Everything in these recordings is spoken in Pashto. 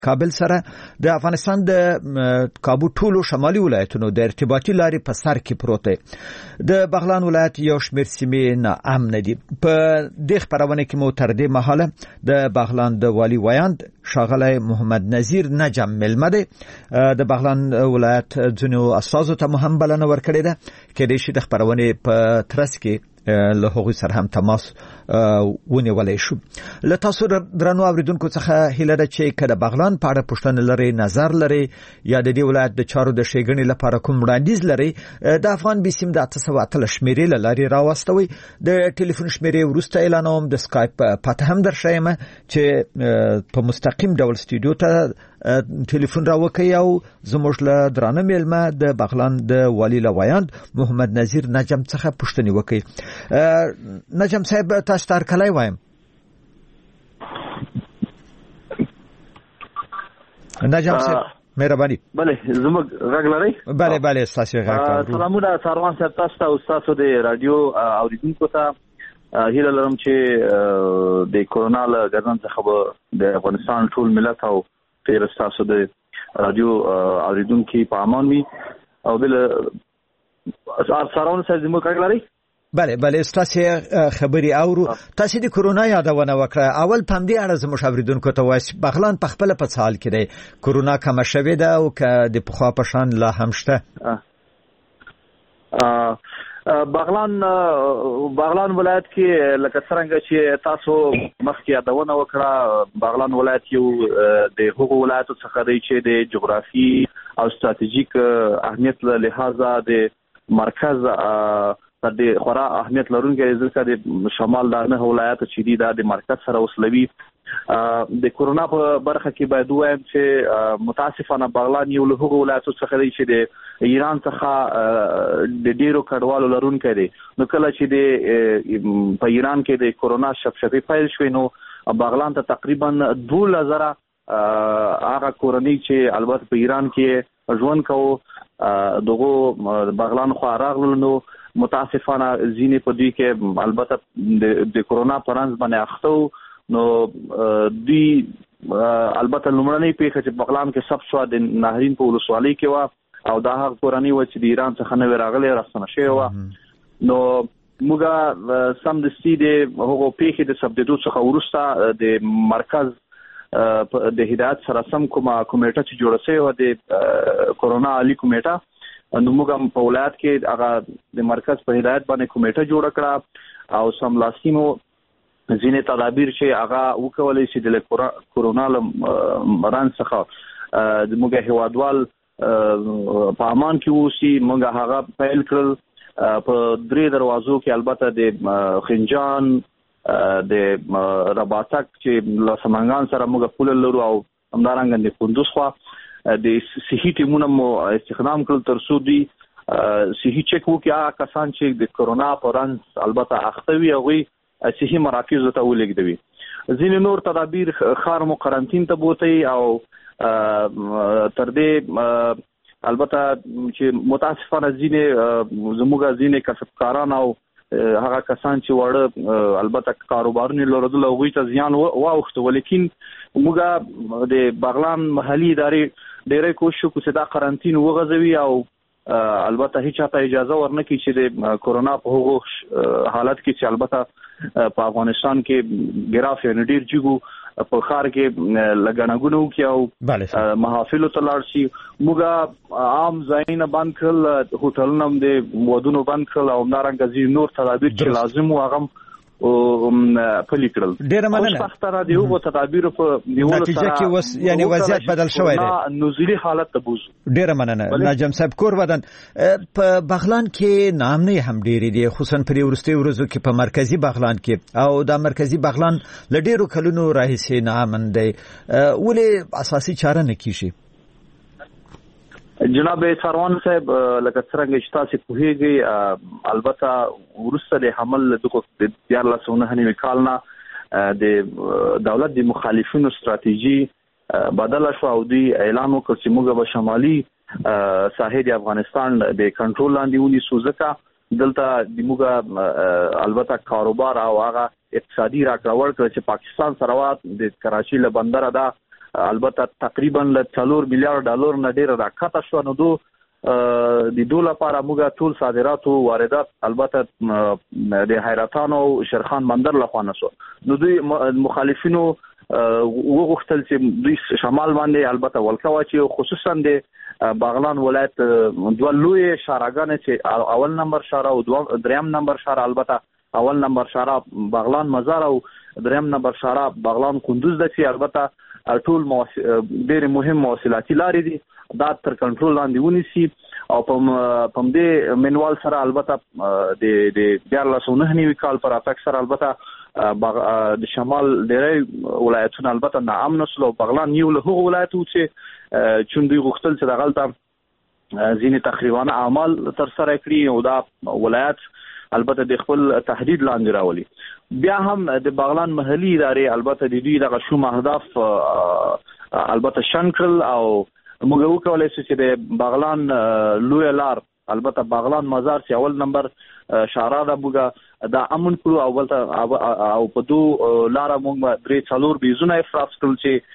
کابل سره د افغانستان د کابو ټولو شمالي ولایتونو د ارتباطي لارې په سر کې پروت دی. د بغلان ولایت یو شمېر سیمې ناامن دي. په دې خبرونه کې مو تر دې مهاله د بغلان د والي ویاند ښاغلی محمد نذیر نجم ملمه دی. د بغلان ولایت ځینو استازو ته هم بلنه ورکړې ده کېدای شي د خبرونې په ترڅ کې له هغوی سره هم تماس ونیولی شو. له تاسو درنو اوریدونکو څخه هیله ده چې که د بغلان په اړه پوښتنه لرئ، نظر لرئ یا د دې ولایت د چارو د ښېګڼې لپاره کوم وړاندیز لرئ، د افغان بي سیم د 808 شمېرې له لارې راواستوئ. د ټلیفون شمېرې وروسته اعلانوم. د سکایپ پته هم درښیم چې په مستقیم ډول سټوډیو ته ټلیفون راوکئ او زموږ له درانه میلمه د بغلان د والي له ویاند محمد نذیر نجم څخه پوښتنې وکړئ. نجم صاحب تاسو ته هرکلی وایم. نجم صاحب مهرباني. بله زموږ غږ لرئ؟ بله ستاسو غږ لرو. سلامونه سروان صاحب تاسو ته او تاسو د رادیو اوریدونکو ته. هیله لرم چې د کورونا له ګردن څخه د افغانستان ټول ملت او تیر تاسو د رادیو اوریدونکو په امان وي. او بل سروان صاحب زموږ غږ لرئ؟ بله ستاسو خبري اورو. تاسو د کورونا یادونه وکړه. اول پم دې اړه زموږ اوریدونکو ته وایي بغلان په خپل په حال کې دی، کورونا کم شوه ده او که د پخوا په شان لا هم شته؟ بغلان ولایت کې لکه څنګه چې تاسو مخکې یادونه وکړه، بغلان ولایت یو د هغو ولایتو څخه دی چې د جغرافي او ستراتیژیک اهمیت له لحاظه د مرکز د خورا اهمیت لرونکی ځکه د شمال د نه ولایت چې دی د مرکز سره وصلوي. د کورونا په برخه کې باید وایم چې متاسفانه بغلان یو له هغو ولایتو څخه دی چې د ایران څخه د ډیرو کډوالو لرونکی دی. نو کله چې د په ایران کې د کورونا شپشپې پیل شوې نو بغلان ته تقریبا 2000 هغه کورنۍ چې البته په ایران کې ژوند کوو دغه بغلان خو راغلل. نو متاسفانه ځینې په دوی کې البته د کورونا پرانس باندې اخته. نو دوی البته لومړنۍ پیښه چې بغلان کې سب شو د نهرین په ولسوالۍ کې و او دا هغه کورنۍ و چې د ایران څخه نوې راغلې راستنه شوې و. نو موږ سم د سټي د هغو پیښې د سبدیدو څخه وروسته د مرکز د هدایت سره سم کومه کمیټه چې جوړه شوې و د کورونا عالی کمیټه، نو موږ په ولایت کې هغه د مرکز په هدایت باندې کمیټه جوړه کړه او سملاسینو ځینې تدابیر چې هغه وکولای شي د کورونا مران څخه د موږ هیوادوال په امان کې اوسي. موږ هغه پیل کړل په 3 دروازو کې، البته د خنجان، د رباطک چې له سمنګان سره موږ پول لرو او همدارنګه د کندوز خوا د صحي ټیمونو مو استخدام کړل تر څو دوی صحي چک وکړي. هغه کسان چې د کورونا پرانس البته اخته وي هغوی صحي مراکزو ته ولېږدوي. ځینې نور تدابیر ښار مو قرنطین ته بوتي او تر دې البته چې متاسفانه زموږ ځینې کسبکاران او هغه کسان چې وړه البته کاروبارونه لرل هغوی ته زیان واوښته. ولیکن موږ د بغلان محلي ادارې ډېرې کوشش وکړو چې دا قرنطین وغځوي او البته هیڅ چاته اجازه ورنکړي چې د کورونا په هغو حالت کې چې البته په افغانستان کې ګراف یې ډېر جګو په ښار کې لګنګونو کې او محافلو ته لاړ شي. موږ عام ځایونه بند کړل، هوټلونه هم د ودونو بند کړل او همدارنګه ځینې نور تدابیر چې لازم و هغه پلي کړل. ډېره مننه. خوشبختانه د هغو تدابیرو په نیولو سره نتیجه کې یعنی وضعیت بدل شوی دی، نزولي حالت ته بوځو. ډېره مننه نجم صاحب. کور ودان په بغلان کې نامنې هم ډېرې دي، خصوصا په وروستیو ورځو کې په مرکزی بغلان کې، او دا مرکزی بغلان له ډېرو کلونو راهیسې نامن دی. ولې اساسي چاره نه کیږي؟ جناب سروان صاحب لکه څنګه چې تاسو پوهیږئ البته ورسته د حمل د 1409 کال نه د دولت د مخالفینو استراتیژي بدله شو او دوی اعلان وکړ چې موږ به شمالي ساحې د افغانستان د کنټرول لاندې ونیسو. ځکه دلته د موږ البته کاروبار او هغه اقتصادي راکړه ورکړه چې پاکستان سره د کراچۍ له بندره دا البته تقریبا له $4 میلیارډ نه ډیر راکته شو. نو د دوه لپاره موږ ټول صادرات او واردات البته د حیرتان او شیرخان بندر لخوا نشو. نو دوی مخالفینو وغوښتل چې دوی شمال باندې البته ولکه واچي، خصوصا د باغلان ولایت دوه لوی شارګان چې اول نمبر شاره او دریم نمبر شاره، البته اول نمبر شاره باغلان مزار او دریم نمبر شاره باغلان کندوز د چې البته ټول ډېر مهم مواصلاتي لارې دي دا تر کنټرول لاندې ونیسي او په دې منوال سره البته د 1499 کال پر اتاک سره البته د شمال ډېری ولایتونه البته ناامن شول او بغلان یو له هغو ولایتو چې چوندوی غوښتل چې دغلته ځینې تخریبانه اعمال تر سره کړي او دا ولایت البته د خپل تهدید لاندې راولي. بیا هم د باغلان محلي ادارې البته د دوی دغه شوم اهداف البته شنکل او موږ وکولای شو چې د باغلان لوی لار البته باغلان مزار چې اول نمبر شارع دا موږ دا امن کړو او په دوه لار موږ 3-4 بیزونه افراز کړل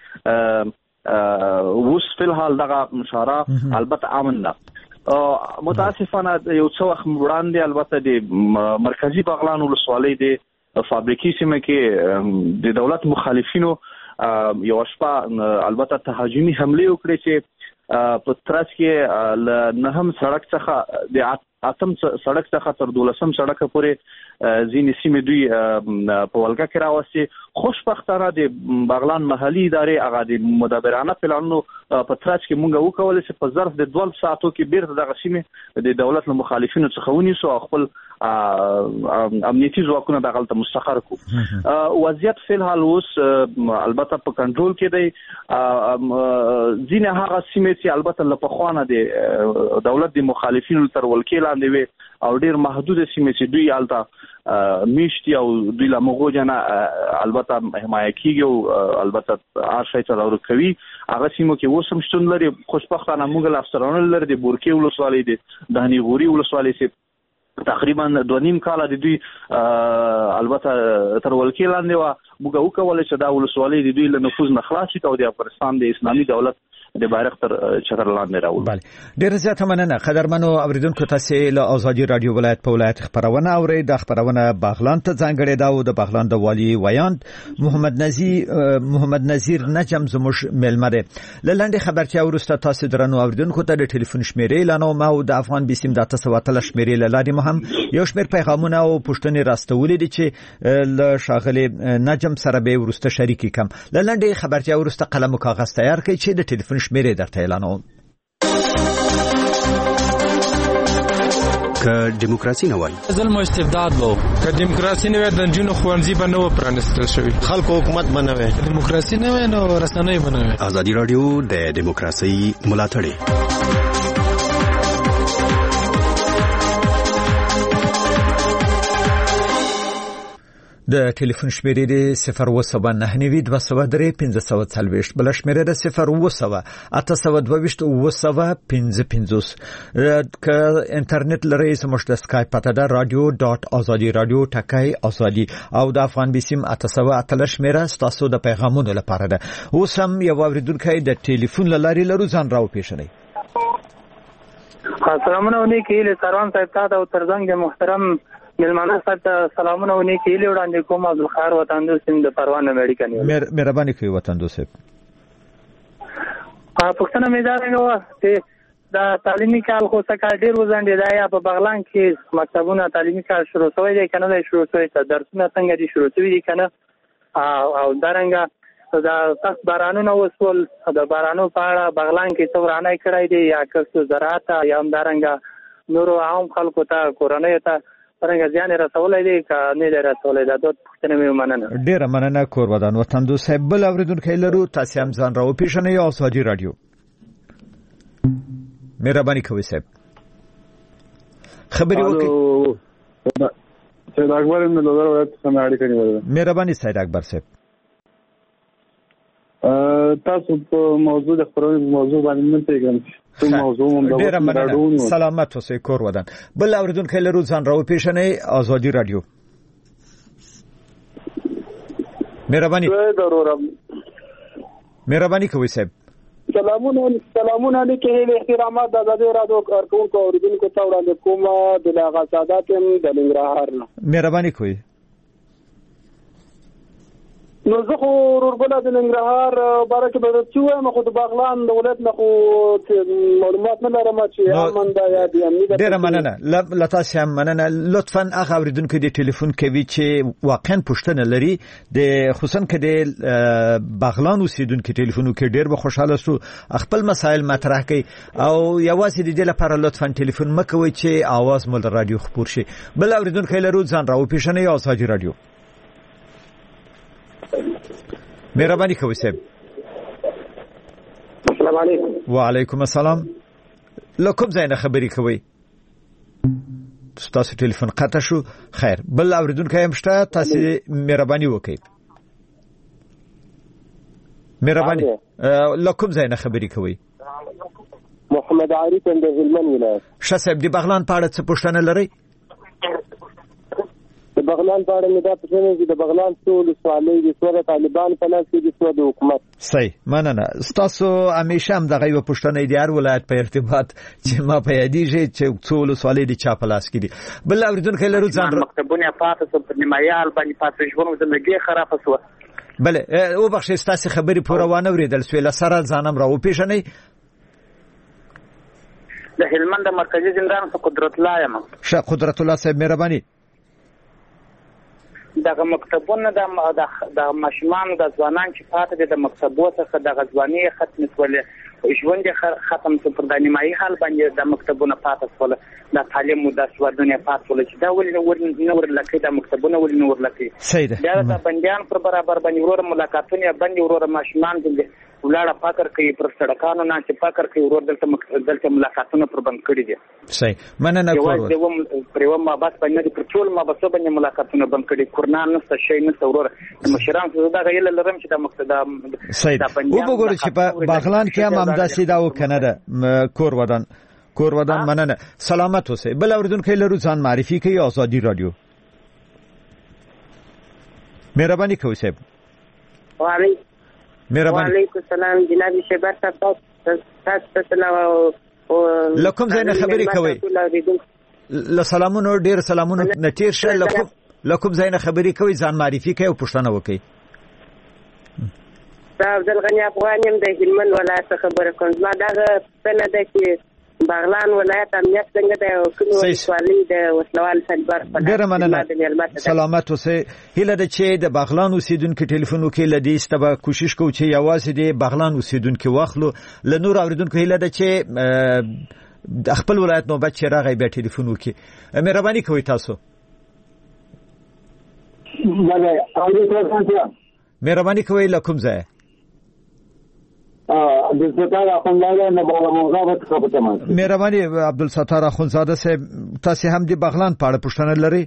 چې اوس په الحال دغه شارع البته امن نه. متاسفانه یو څو وخت وړاندې البته د مرکزی باغلان ولسوالۍ د فابریکي سیمه کې د دولت مخالفینو یو شپه البته تهاجمي حمله وکړې چې په ترڅ کې ل نهم سړک څخه د اتم سړک څخه تر 12م سړک پورې ځینې سیمې دوی په ولګه کې راوستي. خوشبختانه د باغلان محلي ادارې هغه د مدبرانه پلانونو په ترڅ کې مونږ وکول چې په ظرف د 12 ساعتو کې بیرته دغه سیمې د دولت له مخالفینو څخه ونیسو او خپل امنیتي ځواکونه دغلته مستقر کو. وضعیت په الحال اوس البته په کنټرول کې دی. ځینې هغه سیمې چې البته له پخوانه د دولت د مخالفینو تر ولکې لاندې وي او ډیر محدود سیمې چې دوی البته میشتي او دوی له مغو جنا البته حمایه کیږي او البته هر شي ته ضرورت کوي هغه سیمو کې وسم شتون لري. خوشبختانه موږ له افسرانو لري د بورکي ولسوالۍ د دهنی غوري ولسوالۍ چې تقریبا 2.5 کال د دوی البته تر ولکې لاندې و موږ وکولای چې دا ولسوالۍ د دوی له نفوذ نه خلاص کړي او د افغانستان د اسلامي دولت د بایرغ تر چتر لاندې راول. بله ډیر زیاته مننه قدرمنو اوریدونکو. تاسو له ازادي رادیو ولایت په ولایت خبرونه اورئ. د خبرونه باغلان ته ځانګړې دا او د باغلان د والی ویاند محمد نذیر نجم زموږ ملمره. لاندې خبرتیا ورسته تاسو درنو اوریدونکو ته د ټلیفون شمیرې اعلانوم او د افغان بیسیم د 913 شمیرې لاندې مهم یو شمیر پیغامونه او پوښتنې راستولې دي چې له شاغلي نجم سره به ورسته شریک کوم. لاندې خبرتیا ورسته قلم او کاغذ تیار کړئ چې د ټلیفون شمیرې درته اعلانوم. که دیموکراسي نه وای ظلم او استبداد وو، که دیموکراسي نه وای د جنونو خوانزي به نه پرانستل شوی، خلکو حکومت بنوي، دیموکراسي نه وای نو رسنۍ بنوي. ازادي رادیو د دیموکراسي ملاتړ. د ټلیفون شمیرې د 02992031540 بل شمیرې د 0802822 که انټرنیټ لرئ زموږ د اسکایپ پته ده radio.azadi.radio او د افغان بیسیم 883 شمیره ستاسو د پیغامونو لپاره ده. اوس هم یو اوریدونکی د ټلیفون لاري لرو ځان راو پیښنی. سلامونه علیکم له سروان صاحب ته او ترڅنګ د محترم ملمانه ستاسو سلامونه ونیکي له وړاندې کوم عبدالخیر وطن دوست د پروان امریکا نیو. مهرباني کوي وطن دوست. پښتنه مې دا غواړم چې دا تعلیمي کال خو څنګه ډیر وزند دی یا په بغلان کې مکتبونه تعلیمي کال شروع شوی دی کنه دا شروع شوی ته درسونه څنګه دي شروع شوی دي کنه او دارنګه دا تاسو بارانونه وسول دا بارانو په اړه بغلان کې څو رانه کړای دي یا کسو زراعت یا دارنګه نور عام خلکو ته کورنۍ ته څنګه ځان رسولای دي کنه نه رسولای دا دوه پښتنه مې مننه. ډیره مننه کور ودان وطن دو صاحب. بل اوریدونکو لرو تاسو هم ځان راو پیښنه یو ازادي رادیو. مهرباني کوئ صاحب خبري وکړئ. سید اکبر ابن لودر ولایت څخه اړیکه نیولې. مهرباني سید اکبر صاحب. تاسو په موضوع د خبرونې موضوع باندې نه پیګم څه موضوع مونږ د سلامت اوسئ کور ودان. بل اوریدونکو لرو ځان راو پیښنه ازادي رادیو. مهرباني مهرباني کوئ صاحب. سلامونه علیکم. احترامات د ازادي رادیو کارکونکو اوریدونکو ته وړاندې کوم د لاغا سادات د ننګرهار نه. مهرباني کوئ. نو زه خو وربله د ننګرهار باره کې به څه وایم، خو د بغلان د ولایت نه خو معلومات نه لرم چې امن ده یا د امني ده. ډېره مننه له تاسو هم مننه. لطفا هغه اوریدونکو د ټلیفون کوي چې واقعا پوښتنه لري د خصوصا کې د بغلان اوسیدونکو ټلیفون کې ډېر به خوشاله شو خپل مسائل مطرح کړي او یوازې د دې لپاره لطفا ټلیفون مکوئ چې आवाज مول رادیو خبر شي. بل اوریدونکو لرو ځان راو پیښنه یا ازادي رادیو. مهرباني کوئ صاحب. السلام علیکم. وعلیکم السلام. لکم ځای نه خبرې کوئ. تاسو ټلیفون قطع شو. خیر بل اوریدونکو هم شته، تاسو مهرباني وکړئ. مهرباني لکم ځای نه خبرې کوئ. محمد عارف د هلمند ولایت. ښه صاحب د بغلان په اړه څه پوښتنه لرئ؟ د بغلان په اړه مې دا پوښتنه چې د بغلان ټول سوالې د سوره طالبان په لاس کې د سوره حکومت. صحیح مننه. تاسو همیشه هم دغه یو پوښتنه د هر ولایت په ارتباط چې ما په یادېږي چې ټول سوالې د چا په لاس کې دي. بل اوریدونکو لرو ځان مکتبونه پاتې سو په نیمایال باندې پاتې ژوند زندګي خراب شو. بله او بخښه تاسو خبرې پوره وانه ورېدل سویل سره ځانم راو پیژنئ. د هلمند مرکزی زندان څخه قدرت الله یم. ښه قدرت الله صاحب مهرباني. دغه مکتبونه د ماشومان د ځوانان چې پاتې دي د مکتبو څخه د غزوانی ختم شولې ژوند ختم شو پر د نیمایي حال باندې د مکتبونه پاتې شول. د تعلیم د سوادونه پاتې شول چې دا ولې نور لکه د مکتبونه ولې نور لکه. صحیح ده. دا د بنديان پر برابر باندې ورور ملاقاتونه باندې ورور ماشومان دي ولاړه فکر کوي پر سړکانو نه چې فکر کوي ورور دلته ملاقاتونه پر بند کړی دي. صحیح مننه کوم. یو پرېوم ما بس باندې پر ټول ما بس باندې ملاقاتونه بند کړي. قرآن نشته شي نشته ورور مشران څه دا غیله لرم چې د مقصد صحیح او وګورئ چې په بغلان کې هم همداسې دا وکنه ده کور ودان مننه. سلامت اوسئ. بل اوریدونکو لرو ځان معرفي کوي. ازادي رادیو. مهرباني کوئ صاحب. مهرباني. وعلیکم السلام جناب شیبر صاحب. تاسو لکم زین خبرې کوي. له سلامونو ډیر سلامونو نتیر شه. لکم زین خبرې کوي ځان معرفي کوي او پوښتنه وکړي. عبد الغنی افغان يم د هلمند ولایت خبره کوم. ما دا څنګه ده چې بغلان ولایت امنیت څنګه ده او کومه سوالي د وسلوال سنبر په ډیره مننه. سلامت اوسئ. هله د چې د بغلان اوسیدونکو ټلیفون وکړي لدی ستبه کوشش کوو چې یوازې د بغلان اوسیدونکو واخلو. له نور اوریدونکو هله د چې د خپل ولایت نوبت چې راغی بیا ټلیفون وکړي. مهرباني کوئ تاسو. مهرباني کوئ له کوم ځای؟ مهرباني عبدالستار اخونزاده صاحب تاسو هم د بغلان په اړه پوښتنه لرئ؟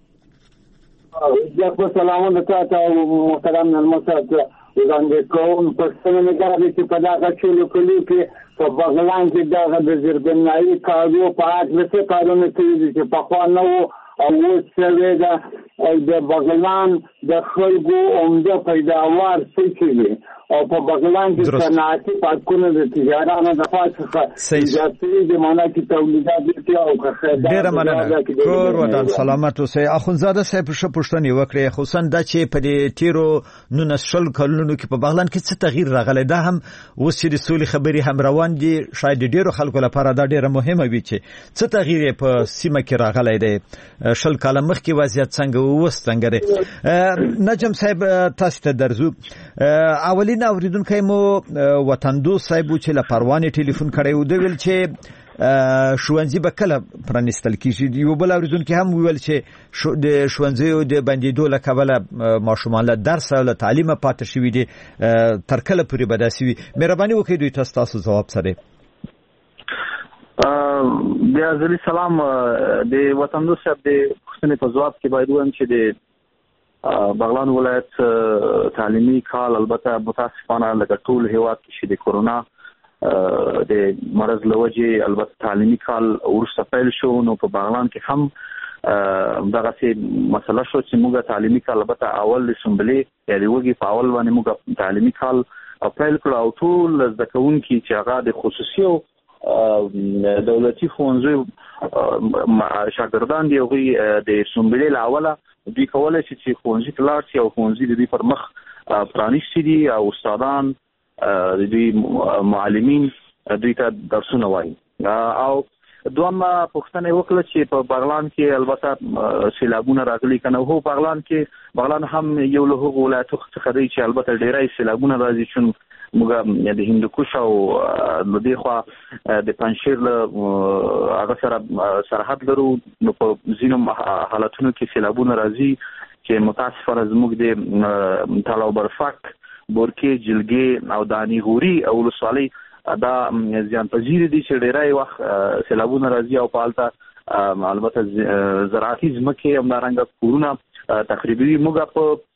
د سلامونه تاسو محترم نرمسات وړاندې کوم. پښتنه مې دا چې په دغه چلو کلو کې په بغلان کې دغه د زیربنایي کارو په اړه څه کارونه کوي چې په خوا نه وو او اوس څه ده د بغلان د خلکو عمده پیداوار څه کوي او په بغلان کې صنعتي پارکونه د تجارانو د پاسه زیاتې د معنا کې تولیدات دي او خدمات. ډیره مننه. کور ودان سلامت اوسئ. اخونزاده صاحب څه پوښتنه وکړه خصوصا د چې په دې تیرو 19 کلونو کې په بغلان کې څه تغییر راغلی. دا هم اوس چې د سولې خبرې هم روان دي شاید ډیرو خلکو لپاره دا ډیره مهمه وي چې څه تغییر په سیمه کې راغلی دی. 20 کال مخکې وضعیت څنګه اوس څنګه دی؟ نجم صاحب تاسو ته درځو. اولین اوریدونکو مو وطن دوست صاحب چې له پروانې ټلیفون کړی و دوی ویل چې ښوونځي به کله پرانیستل کیږي. یو بل اوریدونکو هم ویل چې د ښوونځیو د بندیدو له کبله ماشومان له درس او له تعلیم پاتې شوي دي تر کله پورې به داسې وي؟ مهرباني وکړئ دوی تاسو ځواب سره. بیا ځلې سلام. د وطن دوست صاحب د پوښتنې په ځواب کې باید وایم چې د بغلان ولایت تعلیمي کال البته متاسفانه لکه ټول هیواد کې د کورونا د مرض لوجه البته تعلیمي کال ورسته پیل شو. نو په بغلان کې هم دغه څه مسله شو چې موږ تعلیمي کال البته اول د سنبلې یا د وګي په اول باندې موږ تعلیمي کال پیل کړ او ټول زده کوونکي چې هغه د خصوصي او دولتي ښوونځیو شاګردان دي هغوی د سنبلې له اوله دوی کولی شي چې ښوونځي ته لاړ شي او ښوونځي د دوی پر مخ پرانیستي دي او استادان د دوی معلمین دوی ته درسونه وایي. او دویمه پوښتنه یې وکړه چې په بغلان کې البته سیلابونه راغلي که نه. هو بغلان هم یو له هغو ولایتو څخه دی چې البته ډیری سیلابونه راځي، چون موږ د هندوکش او د دې خوا د پنجشیر له هغه سره سرحد لرو، نو په ځینو حالتونو کې سیلابونه راځي چې متاسفانه زموږ د تالاو برفک، بورکې، جلګې او دانی غوري او ولسوالۍ دا زیان پذیر دي چې ډیری وخت سیلابونه راځي او په هلته البته زراعتي ځمکې همدارنګه کورونه تخریبوي. موږ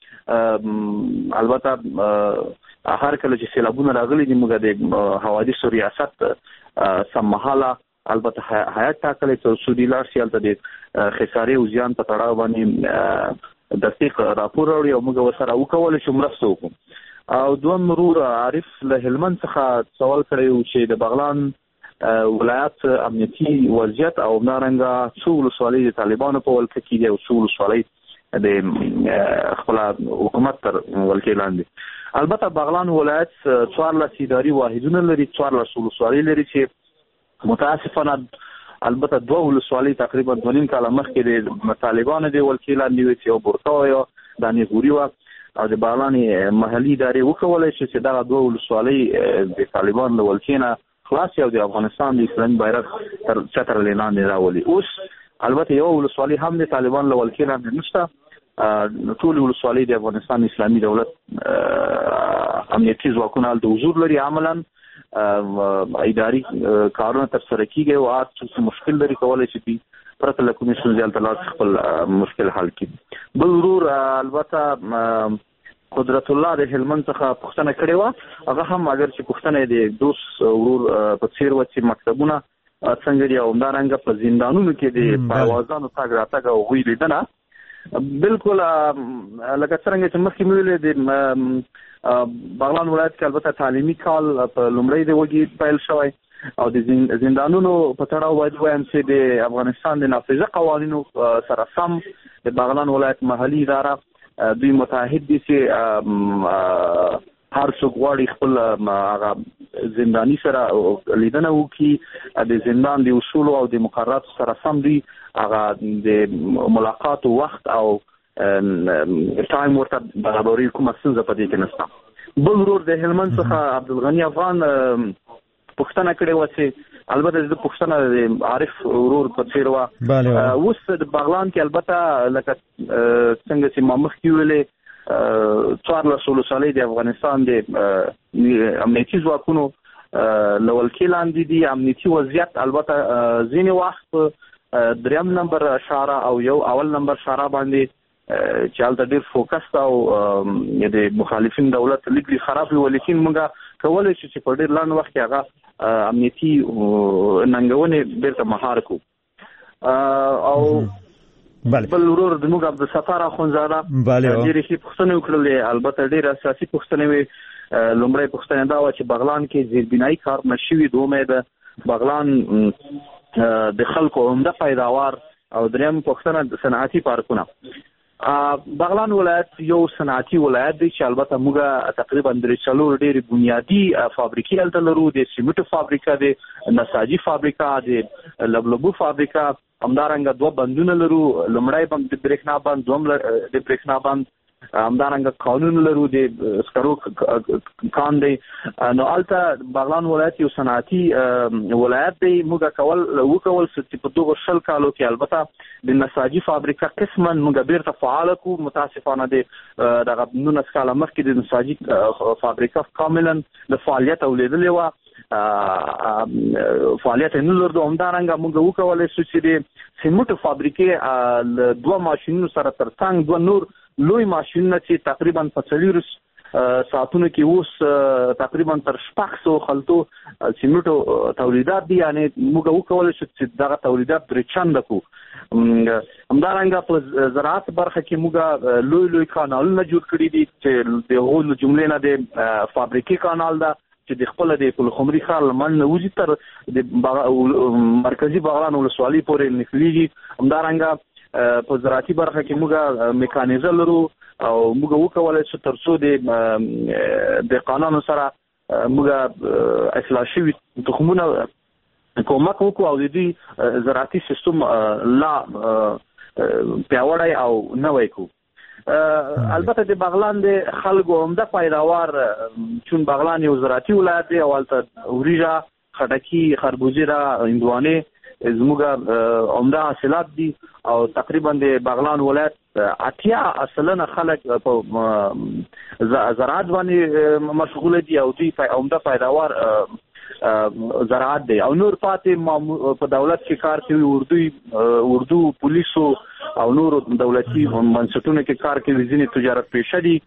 په البته هر کله چې سیلابونه راغلي دي موږ د حوادثو ریاست سممهاله البته هیات ټاکلی چې سودي لاړ شي هلته د خسارې او زیان په تړاو باندې دقیق راپور راوړي او موږ ورسره وکولی شو مرسته وکړو. او دویم ورور عارف له هلمند څخه سوال کړی و چې د بغلان ولایت امنیتي وضعیت او همدارنګه څو ولسوالۍ د طالبانو په ولکه کې دي او څو ولسوالۍ د خپل حکومت تر ولکې لاندې. البته بغلان ولایت 14 اداري واحدونه لري، 14 ولسوالۍ لري چې متاسفانه البته 2 ولسوالۍ تقریبا 2.5 کاله مخکې د طالبانو د ولکې لاندې وې چې بورکا یا دانی غوري و او د بغلان محلي ادارې وکولای شي چې دغه 2 ولسوالۍ د طالبان له ولکې نه خلاص او د افغانستان د اسلامي بیرغ تر چتر لاندې راولي. اوس البته یو ولسوالۍ هم د طالبان له ولکې لاندې نشته، ټول ولسوالۍ د افغانستان اسلامي دولت امنیتي ځواکونه د حضور لري، عملا اداري کارونه ترسره کیږي او هر څه مشکل لري کولای شي پرته له کومې ستونزې هلته لاړ خپل مشکل حل کړي. بل ورور البته قدرت الله د هلمند څخه پوښتنه کړې وه، هغه هم اگر چې پوښتنه یې د دوست ورور په څېر وه چې مکتبونه څنګه دي او همدارنګه په زندانونو کې د پایوازانو تګ راتګ او هغوی لیدنه بالکل لکه څرنګه چې مخکې مې ویلې د بغلان ولایت کې البته تعلیمي کال په لومړۍ د وږي پیل شوی او د زندانونو په تړاو باید وایم چې د افغانستان د نافذه قوانینو سره سم د بغلان ولایت محلي اداره دوی متعهد دي چې هر څوک غواړي خپل هغه زنداني سره لیدنه وکړي، د زندان د اصولو او د مقرراتو سره سم دوی هغه د ملاقات وخت او ټایم ورته برابري کومه ستونزه په دې کې نشته. بل ورور د هلمند څخه عبدالغني افغان پوښتنه کړې وه چې البته د پوښتنه د عارف ورور په څېر وه. اوس د بغلان کې البته لکه څنګه چې ما مخکې ویلې 14 ولسوالۍ د افغانستان د امنیتي ځواکونو له ولکې لاندې دي. امنیتي وضعیت البته ځینې وخت 3 نمبر شاره او یو اول نمبر شاره باندې چې هلته ډېر فوکس او د مخالفین دولت لیک خراب وي، ولیکن موږ کولی شو چې په ډېر لنډ وخت کې هغه امنیتي ننګونې بېرته مهار کړو. او بل ورور زموږ عبدالستار اخوندزاده ډېرې ښې پوښتنې وکړلې، البته ډېرې اساسي پوښتنې وې. لومړی پوښتنه دا وه چې بغلان کې زیربنایي کارونه شوي، دویمه د بغلان د خلکو عمده پیداوار، او دریم پوښتنه د صنعتي پارکونه. بغلان ولایت یو صنعتي ولایت دی چې البته موږ تقریبا 3 ډېرې بنیادي فابریکې هلته لرو، د سیمنټو فابریکه، د نساجي فابریکه، د لبلبو فابریکه، همدارنګه 2 بندونه لرو، لومړی بند د برېښنا بند، دویم د برېښنا بند، همدارنګه قانون لرو د سکرو کان دی. نو هلته بغلان ولایت یو صنعتي ولایت دی. موږ وکول چې په دغو 20 کالو کې البته د نساجي فابریکه قسما موږ بیرته فعاله کړو. متاسفانه د دغه 19 کاله مخکې د نساجي فابریکه کاملا د فعالیت اولیدلې وه، فعالیت یې نه لرلو. همدارنګه موږ وکولی شو چې د سیمنټو فابریکې له 2 ماشینونو سره ترڅنګ 2 نور لوی ماشینونه چې تقریبا په 40 ساعتونو کې اوس تقریبا تر 600 خلطو سیمنټو تولیدات دي. یعنی موږ وکولای شو چې دغه تولیدات درې چنده کو. همدارنګه په زراعت برخه کې موږ لوی کانالونه جوړ کړي دي چې د هغو جملې نه د فابریکې کانال ده چې د خپل د پلخمري ښار لمن وځي تر د مرکزی بغلان ولسوالۍ پورې نښلېږي. همدارنګه په زراعتي برخه کې موږ میکانیزه لرو او موږ وکولای شو ترڅو د قانون سره موږ اصلاح شوي تخمونه کومک وکړو او د دې زراعتي سیستم لا پیاوړی او نوی کړو. البته د بغلان د خلکو عمده پیداوار چون بغلان یو زراعتي ولایت دی او هلته وریژه، خټکي، خربوزه، هندوانه زموږ عمده حاصلات دي او تقریبا د بغلان ولایت 80% خلک په زراعت باندې مشغول دي او دوی عمده پیداوار زراعت دی. او نور پاتې په دولت کې کار کوي، اردو، پولیسو او نور دولتي منصبونو کې کار کوي، ځینې تجارت پیشه دي.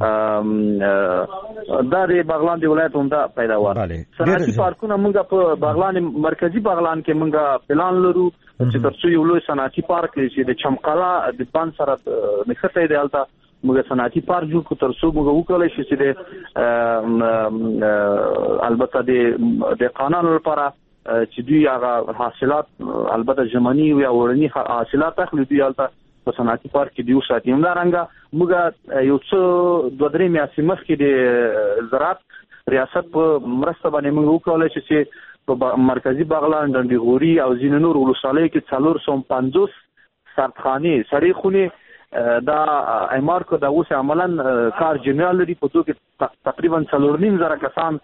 دا د بغلان دی ولایت عمده پیداوار. صنعتي پارکونه موږ په بغلان مرکزی بغلان کې موږ پلان لرو چې ترڅو یو لوی صنعتي پارک چې د چمقالا د بند سره نښتې دی هلته موږ صنعتي پارک جوړ کړو ترڅو موږ وکولای شو چې البته د قانون لپاره چې دوی هغه حاصلات البته ژمني یا وړني حاصلات اخلي دوی هلته په صنعتي پارک کې دیو ساتي. همدارنګه موږ یو څه 2-3 میاشتې مخکې د زراعت ریاست په مرسته باندې موږ وکولای شو چې په مرکزی بغلان، ډنډیغوري او ځینې نور ولسوالیو کې 450 سردخانې، سړې خونې دا ایمار کو دا اوس عملاً کار جنرال لري. په دوی کې تقریبا 4.5 کسان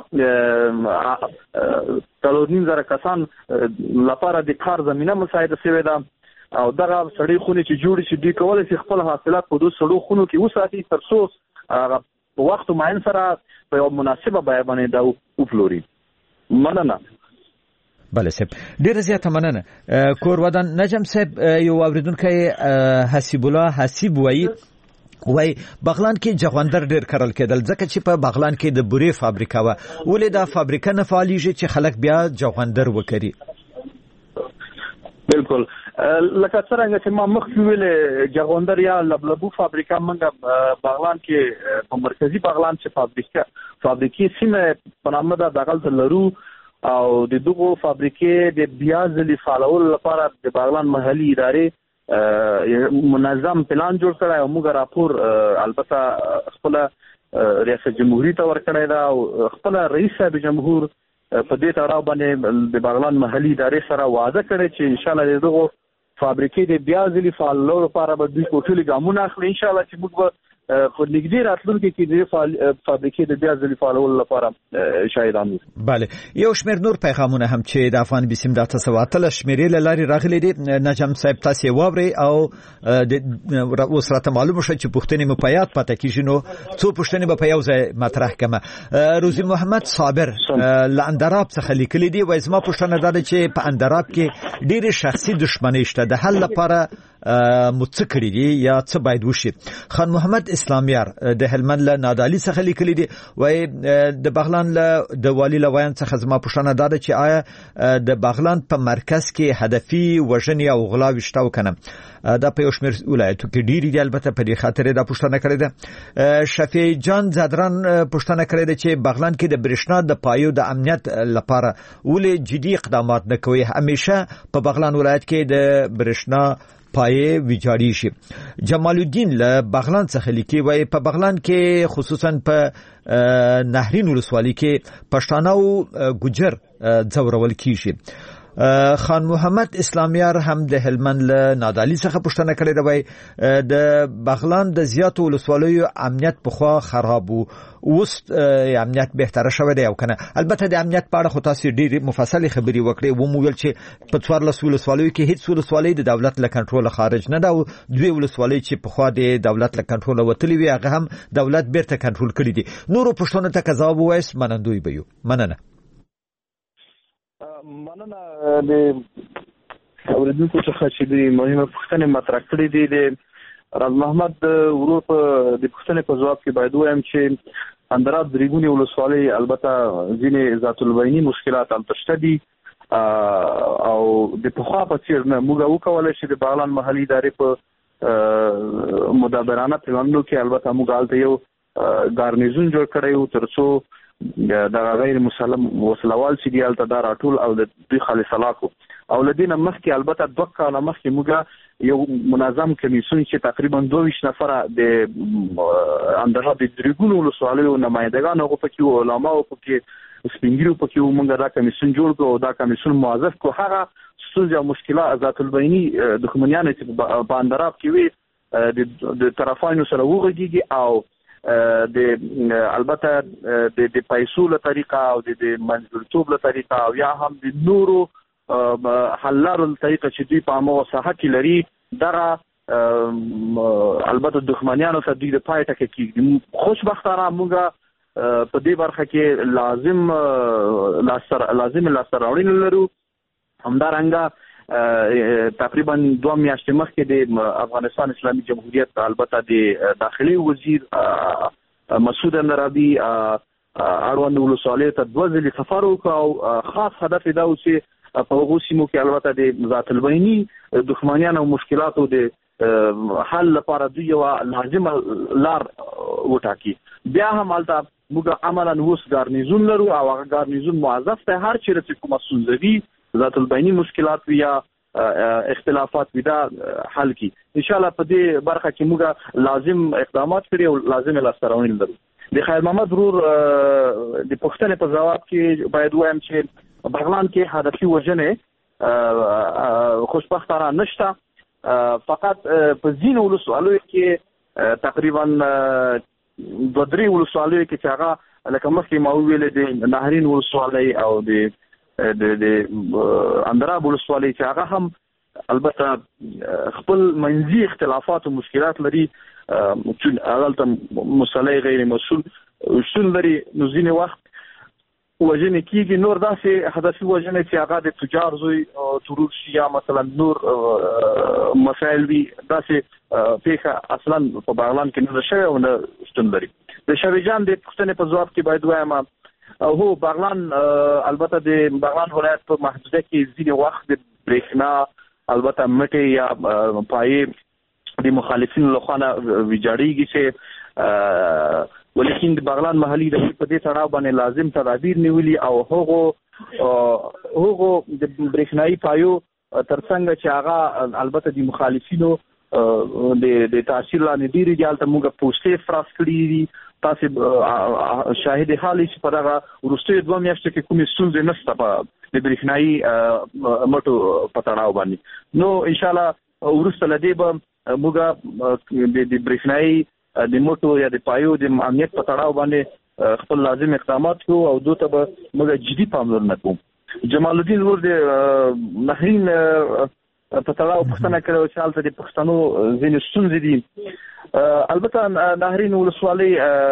لپاره د کار زمينه مساعده شوې ده او دغه سړې خونې چې جوړې شي دوی کولای شي خپل حاصلات په دوه سړو خونو کې وساتي ترڅو په وخت معین سره په یو مناسبه بیه باندې دا وپلوري. مننه. بله صاحب، ډیره زیاته مننه. کور ودان نجم صاحب یو اوریدونکی حسیب الله حسیب وایي بغلان کې جغوندر ډیر کرل کېدل ځکه چې په بغلان کې د بورې فابریکه وه، ولې دا فابریکه نه فعالیږي چې خلک بیا جغوندر وکړي؟ بالکل لکه څنګه چې ما مخکې ویل جغوندر یا لبلبو فابریکه موږ بغلان کې په مرکزی بغلان چې فابریکې سیمه په نامه ده دغلته لرو او د دغو فابریکې د بیا ځلې فعالولو لپاره د بغلان محلي ادارې منظم پلان جوړ کړی او موږ راپور البته خپل ریاست جمهوریت ته ورکړی ده او خپل رئیس صاحب جمهور په دې تړاو باندې د بغلان محلي ادارې سره وعده کړې چې ان شاء الله دغه فابریکې د بیا ځلې فعالولو لپاره به دوی ټولې ګامونه اخلي. ان شاء الله چې موږ به په نږدې راتلونکي کې د فابریکې د بیا ځلې فعالولو لپاره شاهدان یو. بله، یو شمېر نور پیغامونه هم چې د افغان بسم د 913 شمېرې له لارې راغلي دي. نجم صاحب تاسې یې واورئ او اوس راته معلومه شوه چې پوښتنې مو په یاد پاته کېږي، نو څو پوښتنې به په یو ځای مطرح کړم. روزي محمد صابر له اندراب څخه لیکلي دي، وایي زما پوښتنه دا ده چې په اندراب کې ډېرې شخصي دښمنۍ شته، د حل لپاره مو څه کړي دي یا څه باید وشي؟ خان محمد اسلامیار د هلمند له نادعلي څخه لیکلي دي، وایي د بغلان له د والي له ویان څخه زما پوښتنه دا ده چې آیا د بغلان په مرکز کې هدفي وژنې او غلاوې شته او که نه؟ دا په یو شمېر ولایتو کې ډېرې دي، البته په دې خاطر دا پوښتنه کړې ده. شفیع جان زادران پوښتنه کړې ده چې بغلان کې د برېښنا د پایو د امنیت لپاره ولې جدي اقدامات نه کوي؟ همیشه په بغلان ولایت کې د برېښنا پایې ویجاړی شي. جمال الدین له بغلان څخه لیکي، وایي په بغلان کې خصوصا په نهرین ولسوالۍ کې پښتانه او ګوجر ځورول کیږي. خان محمد اسلامیار هم د هلمند له نادعلي څخه پوښتنه کړې ده، وایي د بغلان د زیاتو ولسوالیو امنیت پخوا خراب و، اوس امنیت بهتره شوی دی او کنه؟ البته د امنیت په اړه خو تاسو ډېرې مفصلې خبرې وکړې، و مو ویل چې په 14 ولسوالیو کې هیڅ ولسوالۍ د دولت له کنټرول خارج نه ده او 2 ولسوالۍ چې پخوا د دولت له کنټرول وتلې وي هغه هم دولت بیرته کنټرول کړي دي. نورو پوښتنو ته که ځواب ووایاست منندوی به یو. مننه. مننه د اوریدونکو څخه چې د مهمه پوښتنې مطرح کړې دي. د راز محمد ورور په د پښتنې په جواب کې باید وایم چې اندراب درېګونی ولسوالۍ البته ځینې ذات البیني مشکلات هم شته دي او د پخوا په څیر نه موږ وکولای شو د بغلان محلي ادارې په مدبرانه پلانونو کې البته موږ هلته یو ګارنیزون جوړ کړی و ترڅو د غیر مسلم وسلوال چې دی هلته دا راټول او د دوی خالص علاقو او لدينا مخکې البته 2 کاله مخکې موږ یو منظم کمیسیون چې تقریبا 22 نفره د اندراب د درېګونو ولسوالیو نمایندګان هغه پکې او علماء پکې سپینګیرو پکې موږ دا کمیسیون جوړ کړو او دا کمیسیون موظف کو هغه ستونزې او مشکلات ذات البیني دښمنیان چې په اندراب کې وي د طرفانو سره وغږیږي او د البته د پیسو له طریقه او د منځګړیتوب له طریقه او یا هم د نورو حلار الطریقه چې دوی په عامه وساحه کې لري دغه البته دښمنیانو ته دوی د پای ټکي کېږي خوشبختانه موږ په دې برخه کې لازم لاسته راوړنې لرو همدارنګه تقریبا 2 میاشتې مخکې د افغانستان اسلامي جمهوریت البته د داخلي وزیر مسعود اندرابي اړوند ولسوالیو ته 2 ځلې سفر وکړ او خاص هدف دا و چې په هغو سیمو کې البته د ذات البیني دښمنیانو او مشکلاتو د حل لپاره دوی یو لازم لار وټاکي بیا هم هلته موږ عملا اوس ګارنیزون لرو او هغه ګارنیزون موظف دی هر چیرې چې کومه ستونزه وي ذات البیني مشکلات وي یا اختلافات وي دا حل کی انشاءالله په دې برخه کې موږ لازم اقدامات کړي او لازم لاسته راوړنې لرو د خیر محمد ورور د پښتنې په ځواب کې باید وایم چې بغلان کې هدفي وژنې خوشبختانه نشته فقط په ځینو ولسوالیو کې تقریبا 2-3 ولسوالیو کې چې هغه لکه مخکې ما وویل د نهرین ولسوالۍ او د اندراب ولسوالۍ چې هغه هم البته خپل منځي اختلافات او مشکلات لري چې هغه مسلې غیر مسؤل شون لري نو ځینې وخت وژنې کېږي نور داسې هدفي وژنې چې هغه د تجار زوی ترور شي یا مثلا نور مسایل وي داسې پیښه اصلا په بغلان کې نه شوې او نه شتون لري د شوی جان د پښتنې په ځواب کې باید وایم هو بغلان البته د بغلان ولایت په محدوده کې ځینې وخت د برېښنا البته مټې یا پایې د مخالفینو لخوا نه ویجاړېږي چې ولیکن د بغلان محلي د په دې تړاو باندې لازم تدابیر نیولي او هغو د برېښنایي پایو ترڅنګ چې هغه البته د مخالفینو د تاثیر لاندې ډېرې دي هلته موږ پوسټې فراس کړي دي تاسې شاهد حال چې په دغه وروستیو 2 میاشتو کې کومې ستونزې نشته په د برېښنایي مټو په تړاو باندې نو انشاءالله وروسته له دې به موږ د برېښنایي د موټو یا د پایو د امنیت په تړاو باندې خپل لازم اقدامات کوو او دوی ته به موږ جدي پاملرنه کوو جمال الدین ور د نهرین په تړاو پوښتنه کړې چې هلته د پښتنو ځینې ستونزې دي البته نهرین ولسوالۍ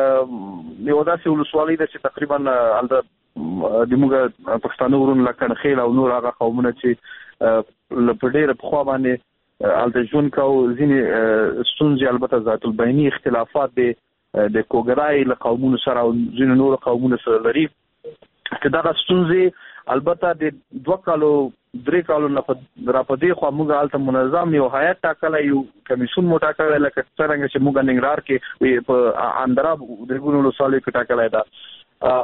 یو داسې ولسوالۍ ده چې تقریبا هلته د موږ پښتنو ورونو لکه خیل او نور هغه قومونه چې په ډېره پخوا باندې الته ژوند کاو ځینې ستونزې البته ذات البیني اختلافات د کوګرای له قومونو سره او ځینې نورو قومونو سره لري چې دغه ستونزې البته د 2 کالو 3 کالو نه راپدې خو موږ هلته منظم یو هیئت ټاکلی یو کمیسیون مو ټاکلی لکه څرنګه چې موږ ننګرهار کې په اندراب درېګونو ولسوالیو کې ټاکلی ده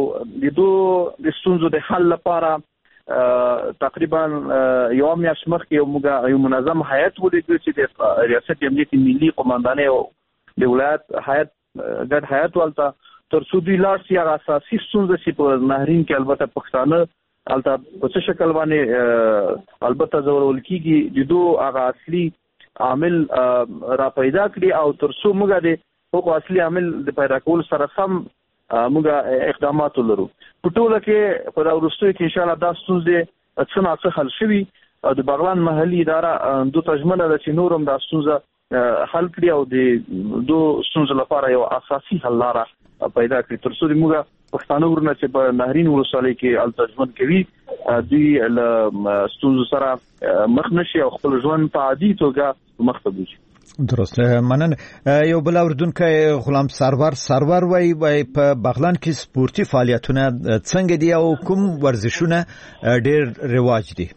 او د ستونزو د حل لپاره تقریبا یو میاشت مخکې موږ یو منظم هیئت ولیږو چې د ریاست امنیت ملي قوماندانۍ او د ولایت هیئت ګډ هیئت ولته تر څو دوی لاړ شي هغه اساسي ستونزه چې په نهرین کې البته پښتانه هلته په څه شکل باندې البته ځورول کېږي د دوی هغه اصلي عامل را پیدا کړي او تر څو موږ د هغو اصلي عامل د پیدا کولو سره سم موږ اقدامات لرو په ټوله کې په دا وروستیو کې انشاءالله دا ستونزې څه ناڅه حل شوي او د بغلان محلي اداره دوی ته ژمنه ده چې نور هم دا ستونزه حل کړي او د دوی ستونزو لپاره یو اساسي حل لاره پیدا کړي تر څو موږ پښتانه ورونه چې په نهرین ولسوالۍ کې هلته ژوند کوي دوی له ستونزو سره مخ نشي او خپل ژوند په عادي توګه مخ ته بوځي درست. مننه. یو بل اوردونکو غلام سرور وای په بغلان کې سپورتي فعالیتونه څنګه دي او کوم ورزشونه ډېر رواج دي؟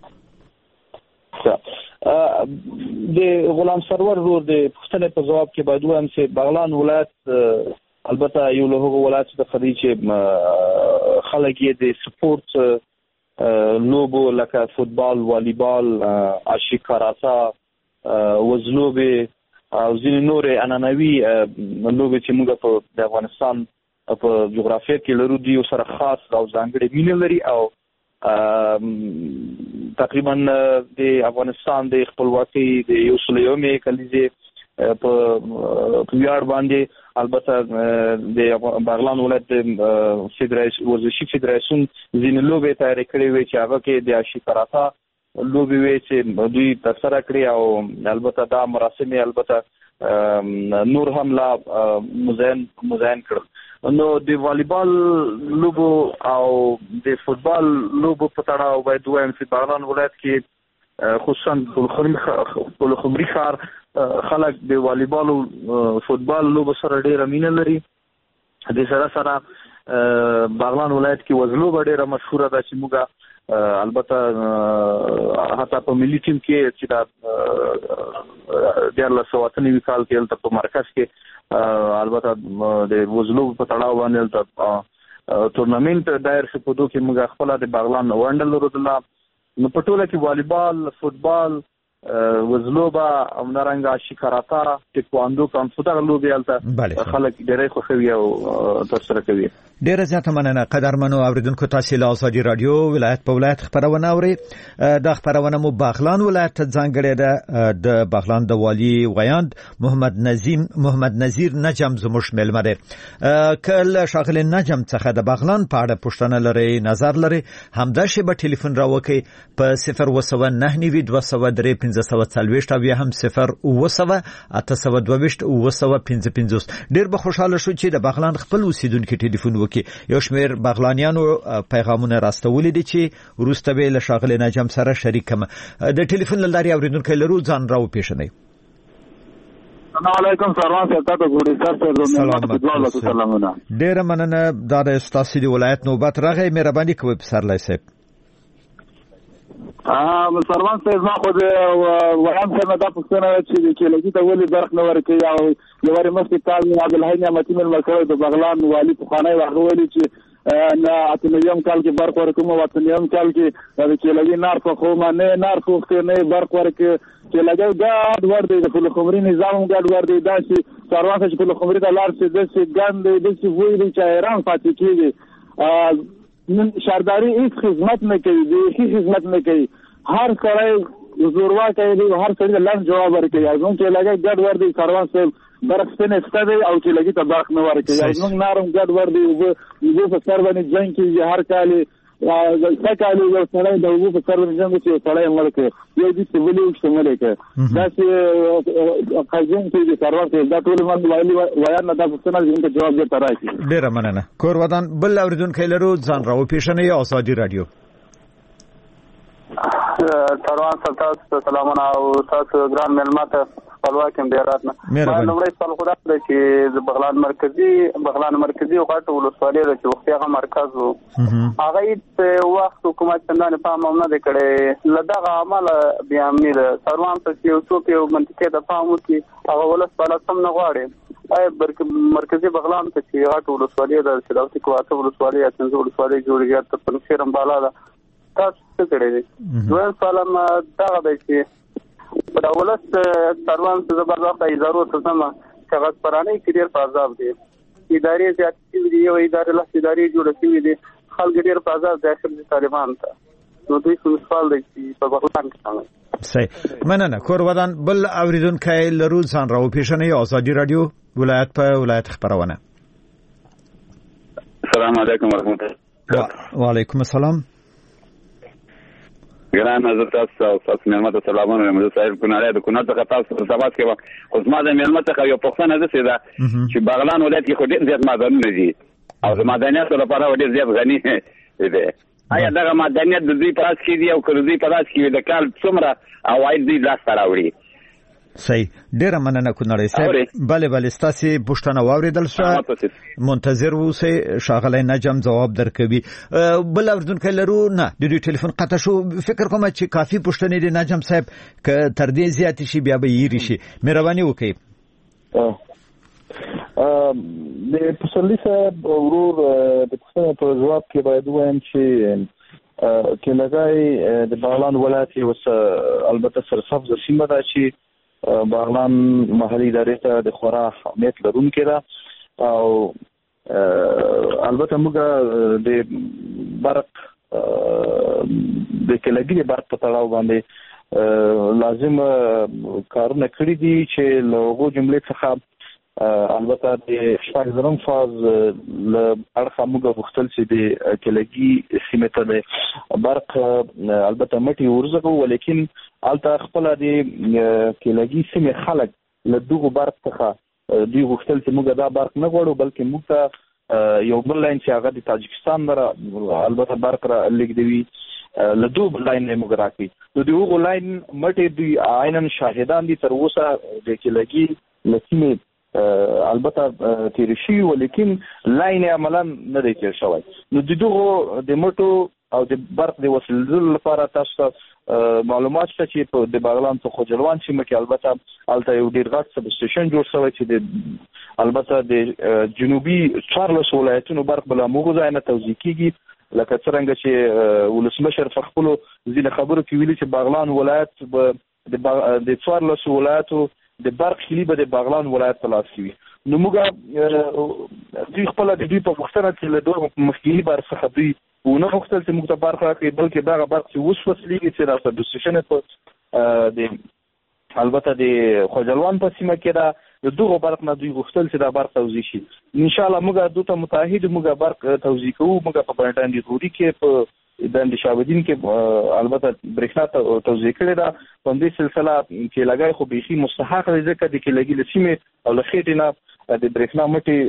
د غلام سرور ورو د پښتنې په جواب کې باید وایم چې بغلان ولایت البته یو له هغو ولایتو د خدي چې خلک یې د سپورت لوبو لکه فوتبال، والیبال، آشی کاراتا، وزلوبې او ځینې نورې عنعنوي لوبې چې موږ په افغانستان په جغرافیه کې لرو دي سره خاص او ځانګړې مینه لري او تقریبا د افغانستان د خپلواکۍ د 101 کلیزې په ویاړ باندې البته د بغلان ولایت ورزشي فدراسیون ځینې لوبې تیارې کړې وې چې هغه کې د آشی کاراتا لوبې وې چې دوی ترسره کړې او البته دا مراسم البته نور هم لا مزین کړل. نو د والیبال لوبو او د فوتبال لوبو په تړاو باید وایم چې بغلان ولایت کې خصوصا په خمري ښار خلک د والیبال او فوتبال لوبو سره ډېره مینه لري. د سره بغلان ولایت کې وزلوبه ډېره مشهوره ده چې موږ البته حتی په ملي ټیم کې چې دا 1993 کال کې البته په مرکز کې البته د وزلوبه په تړاو باندې تورنمنت دایر شو په دوه کې موږ خپل د بغلان وانډل رودلا نو په ټوله کې والیبال، فوتبال، وزلوبه او نارنګ آشی کاراتا، ټیکواندو، کانفو دا لوبې البته خلک ډېر خوښوي او ترسره کوي. ډېر زیاته مننه قدرمنو اوریدونکو. تاسو له ازادي رادیو ولایت په ولایت خبرونه اوري. د خبرونه مو بغلان ولایت ځانګړې ده. د بغلان د والی ویاند محمد نذیر نجم زموږ ملمه ده. کله شاغل نجم څخه د بغلان په اړه پوښتنه لري، نظر لري، همدا شی به ټلیفون راوکي په 0199203 1540 بیا هم 01982 ډېر به خوشاله شو چې د بغلان خپل اوسیدونکو ټلیفون وکي. یو شمېر بغلانیانو پیغامونه راستولي دي چې وروسته به له شاغل نجم سره شریکم. د ټلیفون لاري اوریدونکو لرو ځان راو پیښنئ. السلام علیکم سروان صاحب، تاسو ګورئ تاسو سلامونه. ډېر مننه. دا د استاد دی ولایت نوبت راغی. مهرباني کوئ پسرلی صاحب. سروان صاحب ما خو د ویان څنګه دا پوښتنه چې د کېلګي ته ولې برخ نه ورکوي او یو وری مخکې کال عبدالحی نعمتي مل مرکز د بغلان والی په خانه ورغولي چې نه اتنیم کال کې برخ ورکوم او اتنیم کال کې د کېلګي نار په خو نه نار پوښتنه نه برخ ورکوي کېلګي ګډ ور دی د فلخمري نظام ګډ ور دی دا چې سروان صاحب چې فلخمري ته لار چې د څه ګاندې د څه ویلي چې ایران پاتې کیږي شارداری هیڅ خدمت نه کوي، هیڅ خدمت نه کوي. هر سړی زوروا کوي، هر سړی لاس جواب ورکوي. ازمون چې لګي ګډ ور دی سروان صاحب برښتنه ستدي او چې لګي ته برخ نه ورکوي. ازمون نارم ګډ ور دی او په سر باندې جنگ کوي. هر کال سکالو یو سړی د وګړو په سر باندې جنگ کوي، سړی مرکه یو دې څه ولې شمول کوي. دا چې قاضیان چې سروان صاحب دا ټول باندې وایي ویان نه دا څه نه جواب دی تراشي. ډیر مننه. کور ودان بل اوریدونکو لرو ځان راو پیښنه یا ازادي رادیو. سروان صاحب تاسو سلامونه او تاسو ګران ملمت خپلواکم ډیرات نه. نوړی سوال خدا د چې بغلان مرکزی او غټ ولسوالۍ د چوختیا مرکز وو. هغه په وخت حکومت څنګه په معاملې د کړي لدغه عمل بیا امیر سروان صاحب یو څوک یو منطقه د پامو کې هغه ولسوالۍ سم نه غواړي. مرکزی بغلان ته چې غټ ولسوالۍ د شراوتي کواسه ولسوالۍ یا څنګه ولسوالۍ جوړیږي ته په شیرم بالا ده تاسو څه کړی دي؟ دویم سوالم دا دی چې په دولت سروان څه زبردست ادارو ته سم کاغذ پرانه کې ډیر فعال دي. ادارې زیاتې دي او ادارې له ادارې جوړ شوې دي. خلک ډیر فعال دي چې طالبان ته نو دوی څه سوال دي چې په بغلان کې څنګه. صحیح مننه. کور ودان بل اوریدونکو لرو ځان راو پیښنه ازادي رادیو ولایت په ولایت خبرونه. السلام علیکم ورحمت الله. وعلیکم السلام. ګران حضرت تاسو ملمت سلامونه مې صاحب کونړ د کونړ څخه تاسو سبات کې خو ما د ملمت څخه یو پوښتنه ده چې بغلان ولایت کې خو ډېر زیات معدنونه دي او د معدنیات لپاره ډېر زیات غني دي. آیا دغه معدنیات د دوی په لاس کې دي او که د دوی په لاس کې د کال څومره عواید دوی لاس ته راوړي؟ صحیح ډیره مننه کونړی صاحب بله ستاسو پوښتنه واوریدل شو منتظر اوسئ شاغلی نجم جواب درکوي بل اردوونکی لرو نه د دوی ټلیفون قطع شو فکر کوم چې کافي پوښتنې دي نجم صاحب که تر دې زیات شي بیا به یې شي مهرباني وکړئ د پسرلی صاحب ورور د پوښتنې په جواب کې باید وایم چې کلګای د بغلان ولایت یو البته سرسبز سیمه ده چې بغلان محلي ادارې ته د خورا اهمیت لرونکې ده او البته موږ د برق د کلګي د برق په تړاو باندې لازم کارونه کړی دي چې له جملې څخه البته د شپږم فاز له اړخه موږ غوښتل چې د کلګي سیمه ته د برق البته مټي ورزغو ولیکن البته خپل د کلګي سیمه خلک له دغه برق څخه دوی غوښتل چې موږ دا برق نه غواړو بلکې موږ ته یو بل لاین چې هغه د تاجکستان نه البته برق را لګیدوي له دوه لاین نه موږ راکړي نو دغه لاین مټي دوی عینن شاهدان دي تر اوسه د کلګي لسیمه البته تیر شي ولیکن لاین عملاً نه دی تیر شوی نو دغه د موټو او د برق د وسیلې لپاره تاسو معلومات شته چې په د بغلان په خوجلوان سیمه کې البته الته یو ډیر غټ سب سټیشن جوړ شوی چې د البته د جنوبي 14 ولایتونو برق بل موږ ځای نه توزیع کیږي لکه څنګه چې ولسمشر په خپل ځینې خبرو کې ویلي چې بغلان ولایت د 14 ولایتو د برق کلی به د بغلان ولایت په لاس کې وي نو موږ دوی خپل د دوی په وختره چې له دوه مخکینی بار څخه دوی ونه وختل چې موږ ته برق راکړي بلکې دا برق چې اوس وسلېږي چې راځي د سټیشن په د البته د خوجلوان په سیمه کې دا د دوه برق نه دوی غوښتل چې دا برق توزیع شي ان شاء الله موږ دوه متحد موږ برق توزیع کوو موږ په بلټان دی غوري کې په د شاوډین کې البته برېښنا توزیع کړې ده په دې سلسله کې لګای خو بيخي مستحق دی ځکه د کې لګي لسیمه او لخېټ نه د برېښنا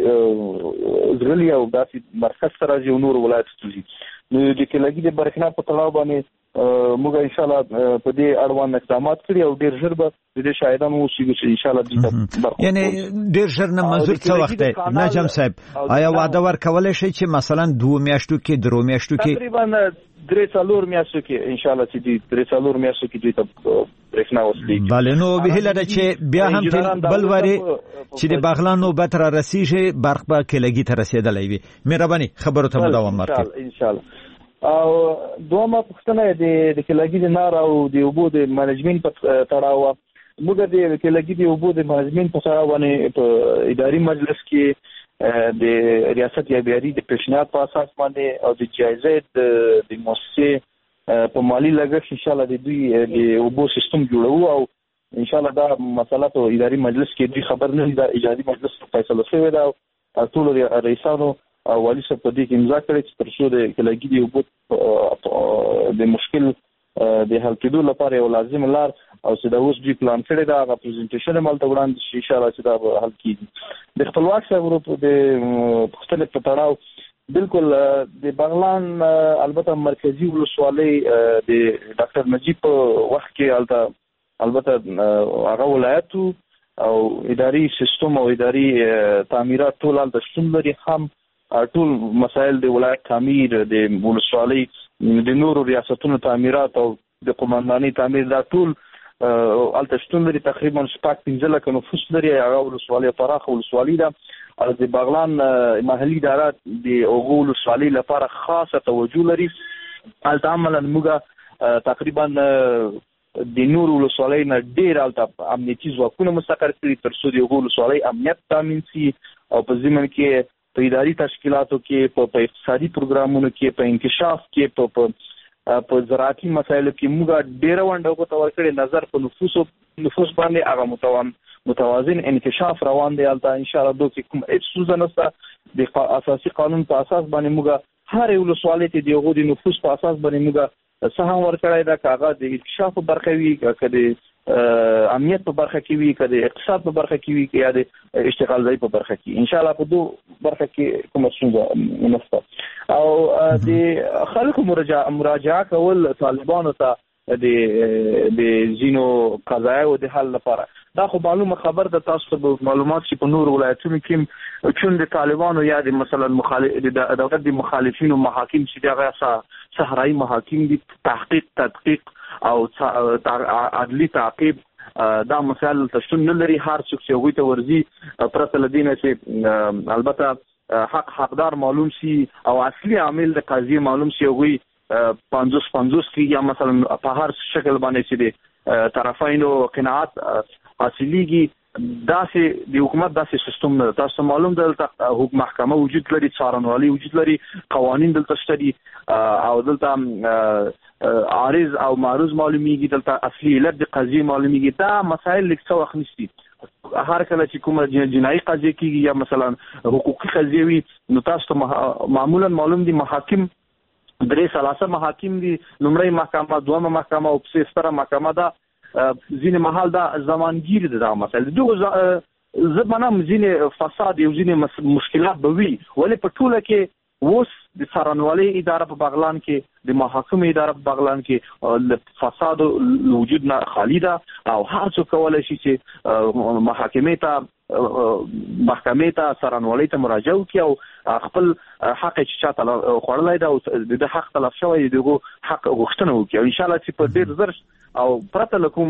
مټي زغلی او داسې مرکز سره یو نور ولایت توزیع نو د کې لګي د برېښنا په تړاو باندې موږ ان شاء الله په دې اړوند اقدامات کړی او ډیر ژر به د شاهدانو وشي چې ان شاء الله دې یعنی ډیر ژر نه منظور څه وخت دی نجم صاحب آیا وعده ورکول شي چې مثلا 2 میاشتو کې 3 میاشتو کې تقریبا 3 میاشتو کې ان شاء الله چې دې 3 میاشتو کې دې ته برېښنا وسلې بله نو به هله چې بیا هم بلوري چې د بغلان نوبت را رسیږي برق به کلګي ته رسیدلای وي مهرباني خبرو ته دوام ورکړئ ان شاء الله او دومره پښتنه د کلګي د نار او د اوبو د منیجمنت په تړاو موږ د کلګي د اوبو د منیجمنت په تړاو باندې په اداري مجلس کې د ریاست یا بیاري د پیشنهاد په اساس باندې او د جایزه د مؤسسه په مالی لګښت ان شاء الله د دوی د اوبو سیستم جوړو او ان شاء الله دا مسله په اداري مجلس کې دوی خبر نه دا اداري مجلس فیصله شوی دا ټول رئیسانو او والی صاحب په دې کې امضا کړې چې تر څو د کلګي د اوبو د مشکل د حل کېدو لپاره یو لازم لار او چې دا اوس دوی پلان کړی دا هغه پریزنټیشن مالته وړاندې شي ان شاء الله چې دا حل کیږي د خپلواک صاحب د پښتنې په تړاو بالکل د بغلان البته مرکزی ولسوالۍ د ډاکټر نجیب په وخت کې البته هغه ولایت او اداري سیستم او اداري تعمیرات ټول البته شتون لري هم ټول مسائل د ولایت تعمیر د ولسوالۍ د نورو ریاستونو تعمیرات او د قومندانۍ تعمیر دا ټول البته شتون لري تقریبا 15 لک نفوس لري هغه ولسوالۍ پراخه ولسوالۍ ده د بغلان محلي ادارات د اوغو ولسوالۍ لپاره خاصه توجه لري البته عملاً موږ تقریبا د نورو ولسوالۍ نه ډیر البته امنیتي ځواکونه مستقر کړي تر څو د اوغو ولسوالۍ امنیت تامین شي او په ضمن کې په اداري تشکیلاتو کې په اقتصادي پروګرامونو کې په انکشاف کې په زراعتي مسایلو کې موږ ډیر ونډه کوو کړې نظر په نفوس باندې هغه متوازن انکشاف روان دی البته ان شاء الله دوی کوم هیڅ څه نشته د اساسي قانون په اساس باندې موږ هر یو ولسوالۍ ته د غوډي نفوس په اساس باندې موږ سهم ورکړای دا کاغذ د انکشاف برخه وی کده امنیت په برخه کې وی کده اقتصاد په برخه کې وی یا د اشتغال ځای په برخه کې ان شاء الله په دوه برخه کې کوم څه نشته او د خلکو مراجعه کول طالبانو ته د زینو قضایا او د حل لپاره دا خو معلومه خبر ده تاسو ته معلومات چې په نور ولایتونو کې چون د طالبانو یا د مثلا دولت د مخالفینو محاکم چې دغه صحرایي محاکم دي تحقیق او عدلی تعقیب دا مسائل تشون نه لري. هر څوک چې هغوی ته ورځي پرته له دې نه چې البته حقدار معلوم سي او اصلي عامل د قضیې معلوم سي، هغوی 50-50 کې یا مثلا په هر شکل باندې چې د طرفینو قناعت حاصلېږي. داسې د حکومت داسې سیستم نه تاسو معلوم دلته محکمه وجود لري، څارنوالي وجود لري، قوانین دلته شته دي او دلته عارض او معروض معلومیږي، دلته اصلي علت د قضیې معلومیږي. دا مسائل لیک څه وخت نشي. هر کله چې کومه جنایي قضیه کیږي یا مثلا حقوقي قضیه وي نو تاسو ته معمولا معلوم دي محاکم 3 محاکم دي، لومړی محکمه، دویمه محکمه او پسې ستره محکمه ده. ځینې محل دا زمانګیر دي. دا مسایل دغه زمانم ځینې فساد او ځینې مشکلات به وي، ولې په ټوله کې اوس د څارنوالۍ اداره په بغلان کې، د محاکمې اداره په بغلان کې د فساد وجود نه خالی ده او هر څوک کولای شي چې محاکمې ته څارنوالۍ ته مراجعه وکړي او خپل حق چې چاته خوړلای ده او د حق تلف شوی دغه حق غوښتنه وکړي. ان شاء الله چې په ډیر زر او پرته لکوم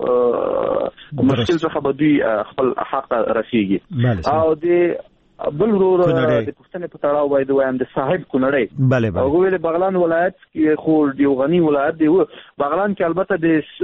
مشکل څخه به دوی خپل حق رسیږي. او د بل ورور د پښتنې په تړاو باید وایم د صاحب کونړی او ویل بغلان ولایت کې خو دی غنی ولایت دی. بغلان کې البته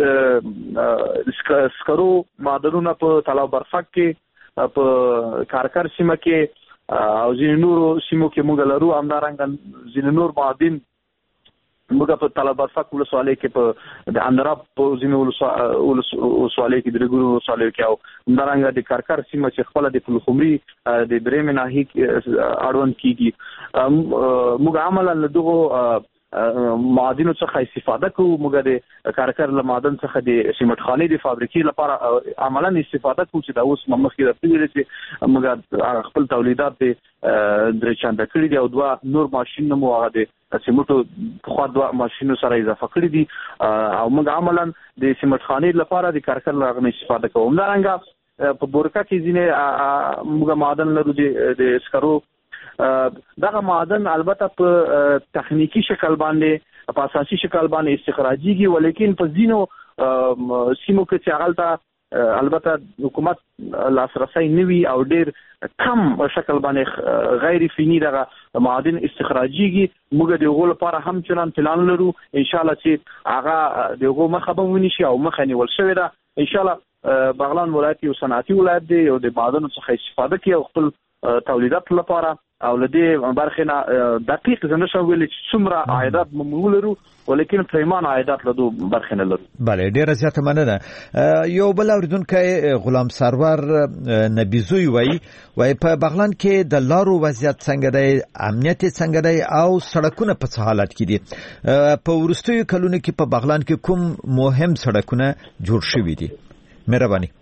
د سکرو معدنونه په طلب برفک کې، په کارکر سیمه کې او ځینې نورو سیمو کې موږ لرو. همدارنګه ځینې نور معادن موږ په طلب برفک ولسوالۍ کې په د اندراب په ځینې ولسوالۍ کې د ګورو ولسوالۍ کې او همدارنګه د کارکر سیمه چې خپل د پلخمري د برېمې ناحیې اړوند کیږي. موږ عملاً له دغه معادنو څخه استفاده کوو. موږ د کارکر له معدن څخه د سیمټ خانې د فابریکې لپاره عملاً استفاده کوو چې دا اوس مخکې راځي چې موږ خپل تولیدات د درې چنده کړي دي او 2 نور ماشين مو هغه د سیمټو خو 2 ماشينو سره اضافه کړی دي او موږ عملاً د سیمټ خانې لپاره د کارکر له استفاده کوو. همدارنګه په بورکا کې ځینې موږ معدن لرو د سکرو. دغه معدن البته په تخنیکی شکل باندې په اساسي شکل باندې استخراجيږي، ولیکن په ځینو سیمو کې چې هغه البته حکومت لاسرسي نوي او ډیر کم شکل باندې غیر فینی دغه معدن استخراجيږي. موږ دغه لپاره هم چنان پلان لرو ان شاء الله چې هغه دغه مخه به ونی شي او مخه نیول شوی ده. ان شاء الله بغلان ولایت یو صنعتي ولایت دی او د معدن څخه استفاده کوي او خپل تولیدات لپاره او لدې برخه نه دقیق زنه ویل چې څومره عایدات موږ لرو، ولیکن پیمان عایدات له دوه برخه نه لرو. بله ډیره زیاته مننه. یو بل اوریدونکو غلام سرور نبیزوی وای په بغلان کې د لارو وضعیت څنګه دی، امنیت څنګه دی او سړکونه په څه حالت کې دي؟ په ورستیو کلونو کې په بغلان کې کوم مهم سړکونه جوړ شوي دي؟ مهرباني.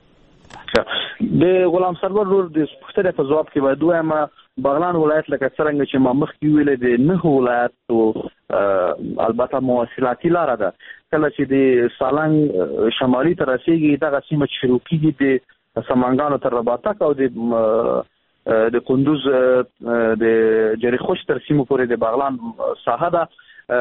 د غلام سرور ورور د پښتنې په جواب کې باید وایم بغلان ولایت لکه څنګه چې ما مخکې ویل د نه ولایت او البته مواصلاتي لار ده. کله چې د سالنګ شمالي تر رسیدي دغه سیمه شروع کیږي د سمنګانو تر رباطک او د کندوز د جریخوش تر سیمو پورې د بغلان ساحه ده.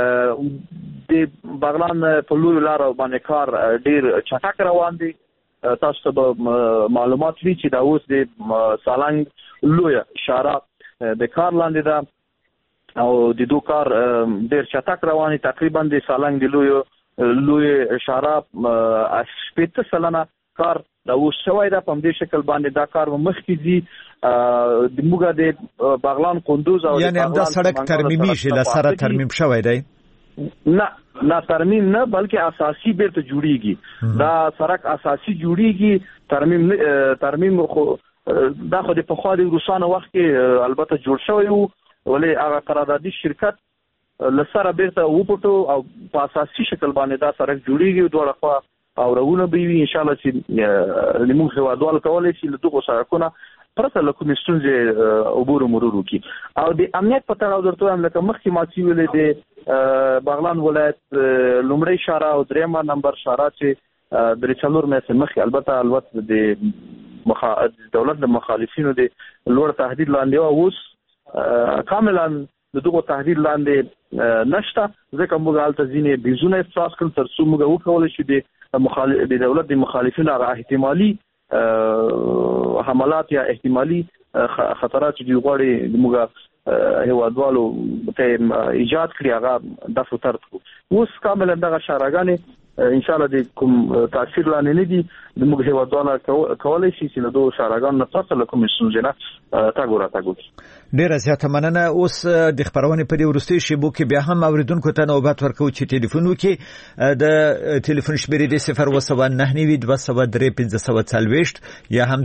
د بغلان په لوی لار باندې کار ډیر چټک روان دي. تاسو ته معلومات وی چې دا اوس د سالنګ لوی اشاره د کار لاندې ده او د دوه کار ډیر چټک رواني. تقریبا د سالنګ د لوی اشاره 80% کار دا اوس شوی ده. په دې شکل باندې دا کار مخکې دي. د موږ د بغلان کندوز او یعنی هم دا سړک ترمیمي شي، لا سره ترمیم شوی دی؟ نه ترمیم نه بلکې اساسي بیرته جوړیږي. دا سړک اساسي جوړیږي. ترمیم خو دا خو د پخوا د روسانو وخت کې البته جوړ شوی وو، ولې هغه قراردادي شرکت لسره بیرته وپټو او په اساسي شکل باندې دا سړک جوړیږي. دوه خوا او رغونه به وي ان شاء الله چې لمون هوادوال کولای شي له دغه سړکونه پرته له کومې ستونزې عبور مرور وکړي. او د امنیت په تړاو درته هم لکه مخکې ما چې ویلې د بغلان ولایت لومړی شاره او درېمه نمبر شاره چې د څلور میاشتې مخکې البته د دولت د مخالفینو د لوړ تهدید لاندې او اوس کاملا دغه تهدید لاندې نشته ځکه موږ حالت ځینې بیزونه احساس کړل تر څو موږ وکولای شو د دولت د مخالفینو احتمالي حملات یا احتمالي خطرات چې غواړي موږ هیوادوالو ته ایجاد کړی هغه د فطرت اوس کاملا دغه شاراګانې ان شاء الله د کوم تاثیر لاندې نه دي موږ هیوادوالو کولای شي چې له دوه شاراګانو نه تاسو له کوم سنجنه تاګو ډیره زیاته مننه. اوس د خبرونه په دې ورستي شیبو کې بیا هم اوریدونکو ته نوبت ورکو چې ټلیفون وکړي. د ټلیفون شمیرې د 01993 یا هم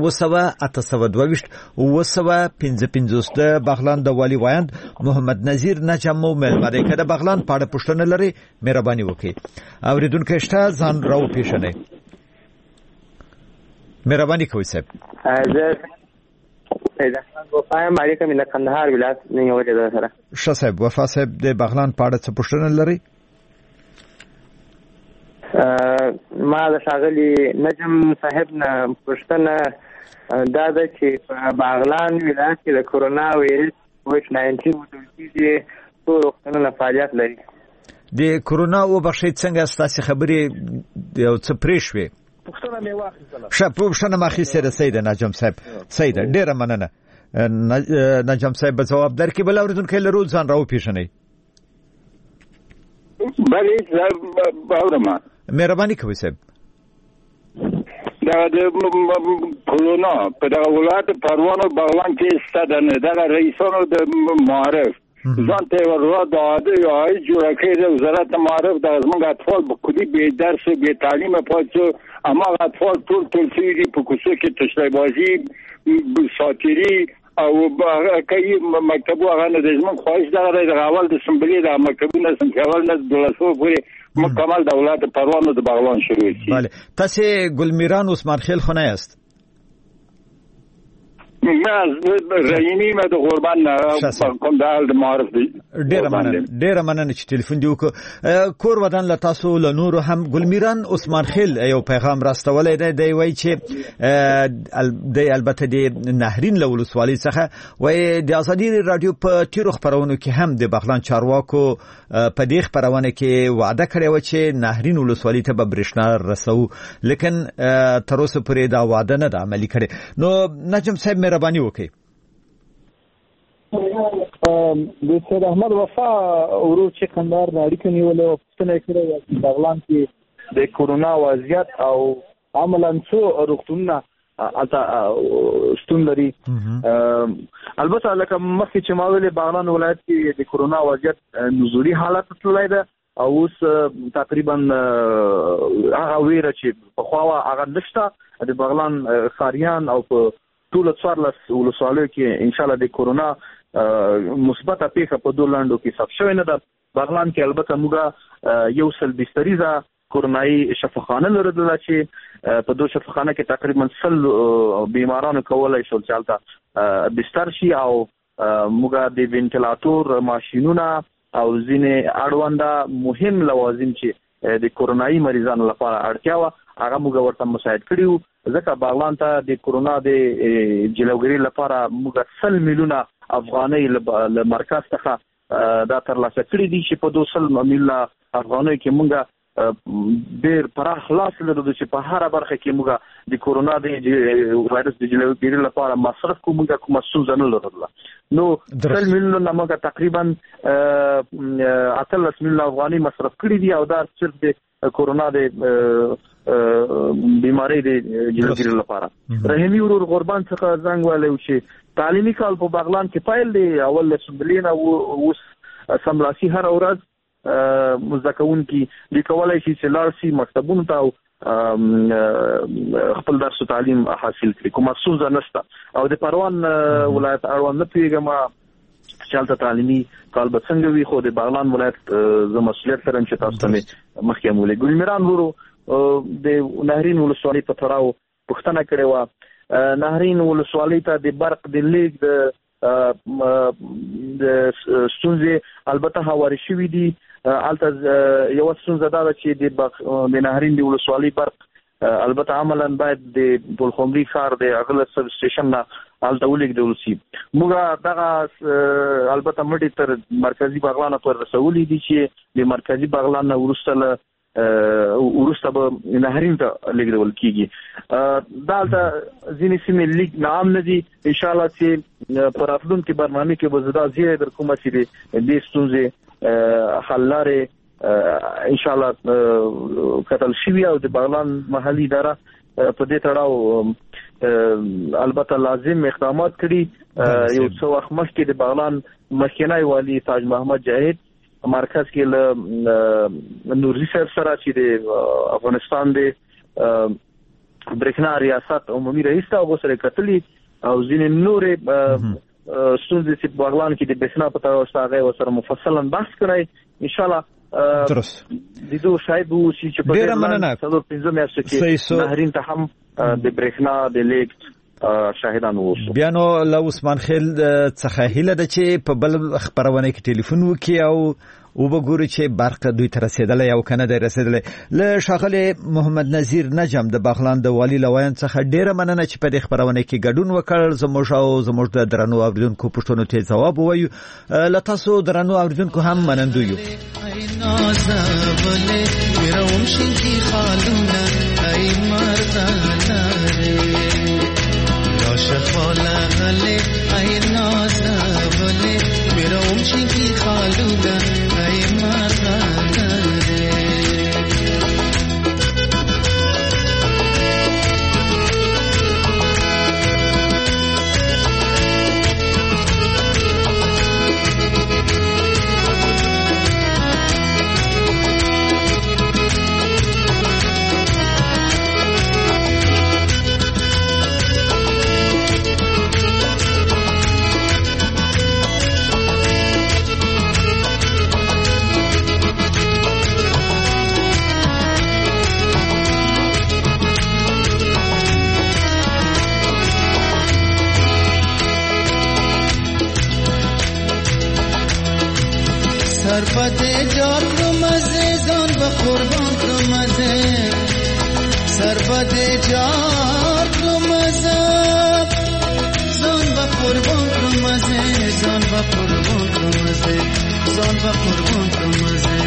01822 د بغلان د والی وایند محمد نذیر نجم ملمه ده کده بغلان پاړه پښتنه لري مهرباني وکړي. اوریدونکو شته ځان راو پیښنه مهرباني کوئ صاحب. وفا مالک من کندهار ولایت نه یو ده سره ښه صاحب وفا صاحب د بغلان پاړه څه پښتنه لري؟ ما د شاغلی نجم صاحب نه پښتنه دا د چې بغلان ولایت کې د کورونا وایرس COVID-19 وتوسیدي ټول وختونه فعالیت لري. د کورونا او بخښي څنګه ستاسو خبرې یو څه پریښوي پښتنه می واخیستله پښتنه ماخي سره سید نجم صاحب سید ډیره مننه. نجم صاحب جواب درکې بل اوریدونکو لرو ځان راو پیښنه بلې باورما مهرباني کوئ صاحب. دا د کورونا په دغه ولایت پروانو بغلان کې ستدنه دغه رئیسانو د معارف ځان ته ورو د عادي یا جوړه کړې د وزارت معارف د زموږ اطفال په کلی به درس به تعلیم پاتو اما اطفال ټول سیدي په کوڅو کې تشریح بازی ساتيري او کوي مکتبو هغه د زموږ خواهش دغه د اول د سمبلي د مکتبونو څنګه نه دولسو پورې مکمل دولت پروانو د بغلان شروع شي. بله تاسو ګلمیران عثمان خیل خونه است؟ نه رئیمی ما د قربان کوم د معرف دی. ډیره مننه چې ټلیفون دی وکړ. کور ودان ل تاسو له نور هم ګلمیران عثمان خیل یو پیغام راستولای دی وای چې د البته د نهرین له ولسوالۍ څخه وای د ازادي رادیو په تیرو خبرونو کې هم د بغلان چارواکو په دې خبرونه کې وعده کړې و چې نهرین ولسوالۍ ته به برښنا رسو لیکن تر اوسه پورې دا وعده نه ده عملي کړې. نو نجم صاحب مهرباني وکړئ. د سید احمد وفا ورور چې کندهار د اړیکو نیولې او پوښتنه کړې چې بغلان کې د کورونا وضعیت او عملاً څو روغتونونه ستون لري. البته لکه مخکې چې ما ویلې بغلان ولایت کې د کورونا وضعیت نزولي حالت تللی ده او اوس تقریبا هغه ویره چې په خوا هغه نشته د بغلان خاریان او په ټول 14 ولسوالیو کې ان شاء الله د کورونا مثبت پیښه په دولندو کې ثبت شوې نه ده. بغلان کې البته موږ یو سل بستریزه کورونایي شفاخانه لرله چې په دوه شفاخانه کې تقریبا 100 بیمارانو کولای شول چې حالت بستر شي او موږ د وینټیلاتور ماشينونه او ځینې اړونده مهم لوازم چې د کورونایي مریضانو لپاره اړتیا و هغه موږ ورته مساعد کړیو ځکه بغلان ته د کورونا د جلوګری لپاره موږ 100 میلیونه افغانۍ له مرکز څخه دا ترلاسه کړی دي چې په 200 میلیونه افغانۍ کې موږ ډېر پراخ لاس لرو چې په هر برخه کې موږ د کورونا د وایرس د جلوګری لپاره مصرف کوو کوم څه نه لرله. نو 100 میلیونه موږ تقریبا 18 میلیونه افغانۍ مصرف کړی دي او دا صرف د کورونا د بیماری د جلوګری لپاره. رحیمی ورور قربان څخه زنګ والو چې تعلیمي کال په بغلان کې پایل دی اول سمبلینا اوس سملاسي هر ورځ مزدکون کې لیکولای شي چې لارسي مکتبونو ته خپل درس تعلیم حاصل کړي کومه څه نشته او د پروان ولایت اړوند نه پیګم چالت تعلیمي کال به څنګه وي خو د بغلان ولایت ز مسؤلیت سره چې تاسو ته مخکې مولې ګلمیران ورو د نهرین ولسوالۍ په تراو پښتنه کړې و. نهرین ولسوالۍ ته د برق د لیک د ستونزې البته هواري شوې دي الته یو څه زده چې د نهرین دی ولسوالۍ برق البته عملاً باید د بولخمري ښار د اغله سب سټیشن نه الته ولیکدل شي موږ دغه البته مړی تر مرکزی بغلان پر رسولې دي چې د مرکزی بغلان نه ورسته به نهرین ته لیکدل کیږي دا الته ځینې سیمې لیک نام نه دي ان شاء الله چې پر راتلونکي برنامه کې به زدا زیاده در کومه چې د ستونزې حل لارې ان شاء الله کتل شوی او د بغلان محلي اداره په دې تړاو البته لازم اقدامات کړي یو څو وخت مخکې د بغلان مخکنی والی تاج محمد جاهد مرکز کې له نورزي سره چې د افغانستان د برېښنا ریاست عمومي رئیس ته وسره کتلی او ځینې نورې ستونزې چې بغلان کې د برېښنا په تړاو ستاسو سره مفصلا بحث کړی ان شاء الله درست دیدو شاید وو چې په ډیره مننه څلور پنځه میاشتې کې نهرین ته هم د برېښنا د لیک شاهدان ووسو بیا نو له عثمان خیل څخه هیله ده چې په بل خبرونه کې ټلیفون وکي او وبګوري چې برق دوی تر رسیدلې او کنه د رسیدلې له شاغله محمد نذیر نجم د بغلان د والی لوین څخه ډیره مننه چې په دې خبرونه کې ګډون وکړ زموږ د درنو اوریدونکو پښتنو ته جواب وایو لتاسو درنو اوریدونکو هم منندو یو نازبله میروم شینکی خالونه ای مردانه راشخاله غله ای نازبله میروم شینکی خالونه ای مردانه سربده جار مزه زان و قربان مزه سربده جار مزه زان و قربان مزه زان و قربان مزه زان و قربان مزه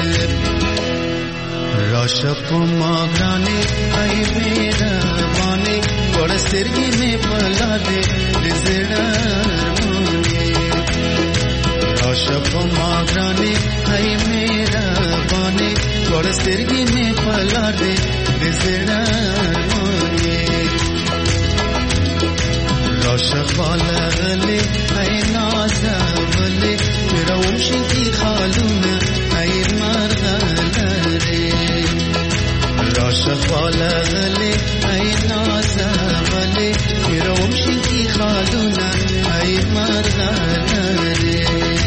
راشپ ماگرانی ای میربانی ورسترگی می پلا دے رزڑا راشپ ماگرانی ای میربانی ورسترگی می پلا دے رزڑا راشپ بالغلی ای نازولی میروم شکی خالونه ای مرغلری راشق بالغلی ای نازولی میروم شکی خالونه ای مرغلری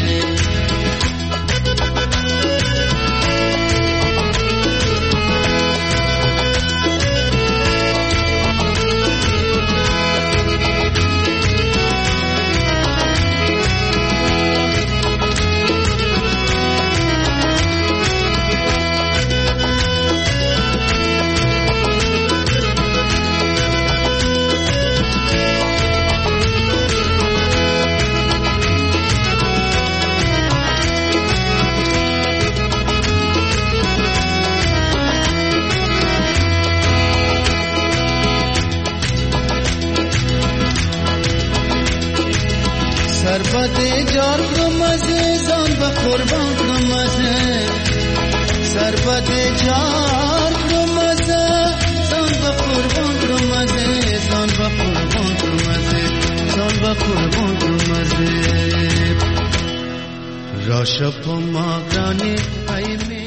سربده جار مزه زان و قربان مزه سربده جار مزه زان و قربان مزه زان و قربان مزه زان و قربان مزه راشپ ماگرانی ای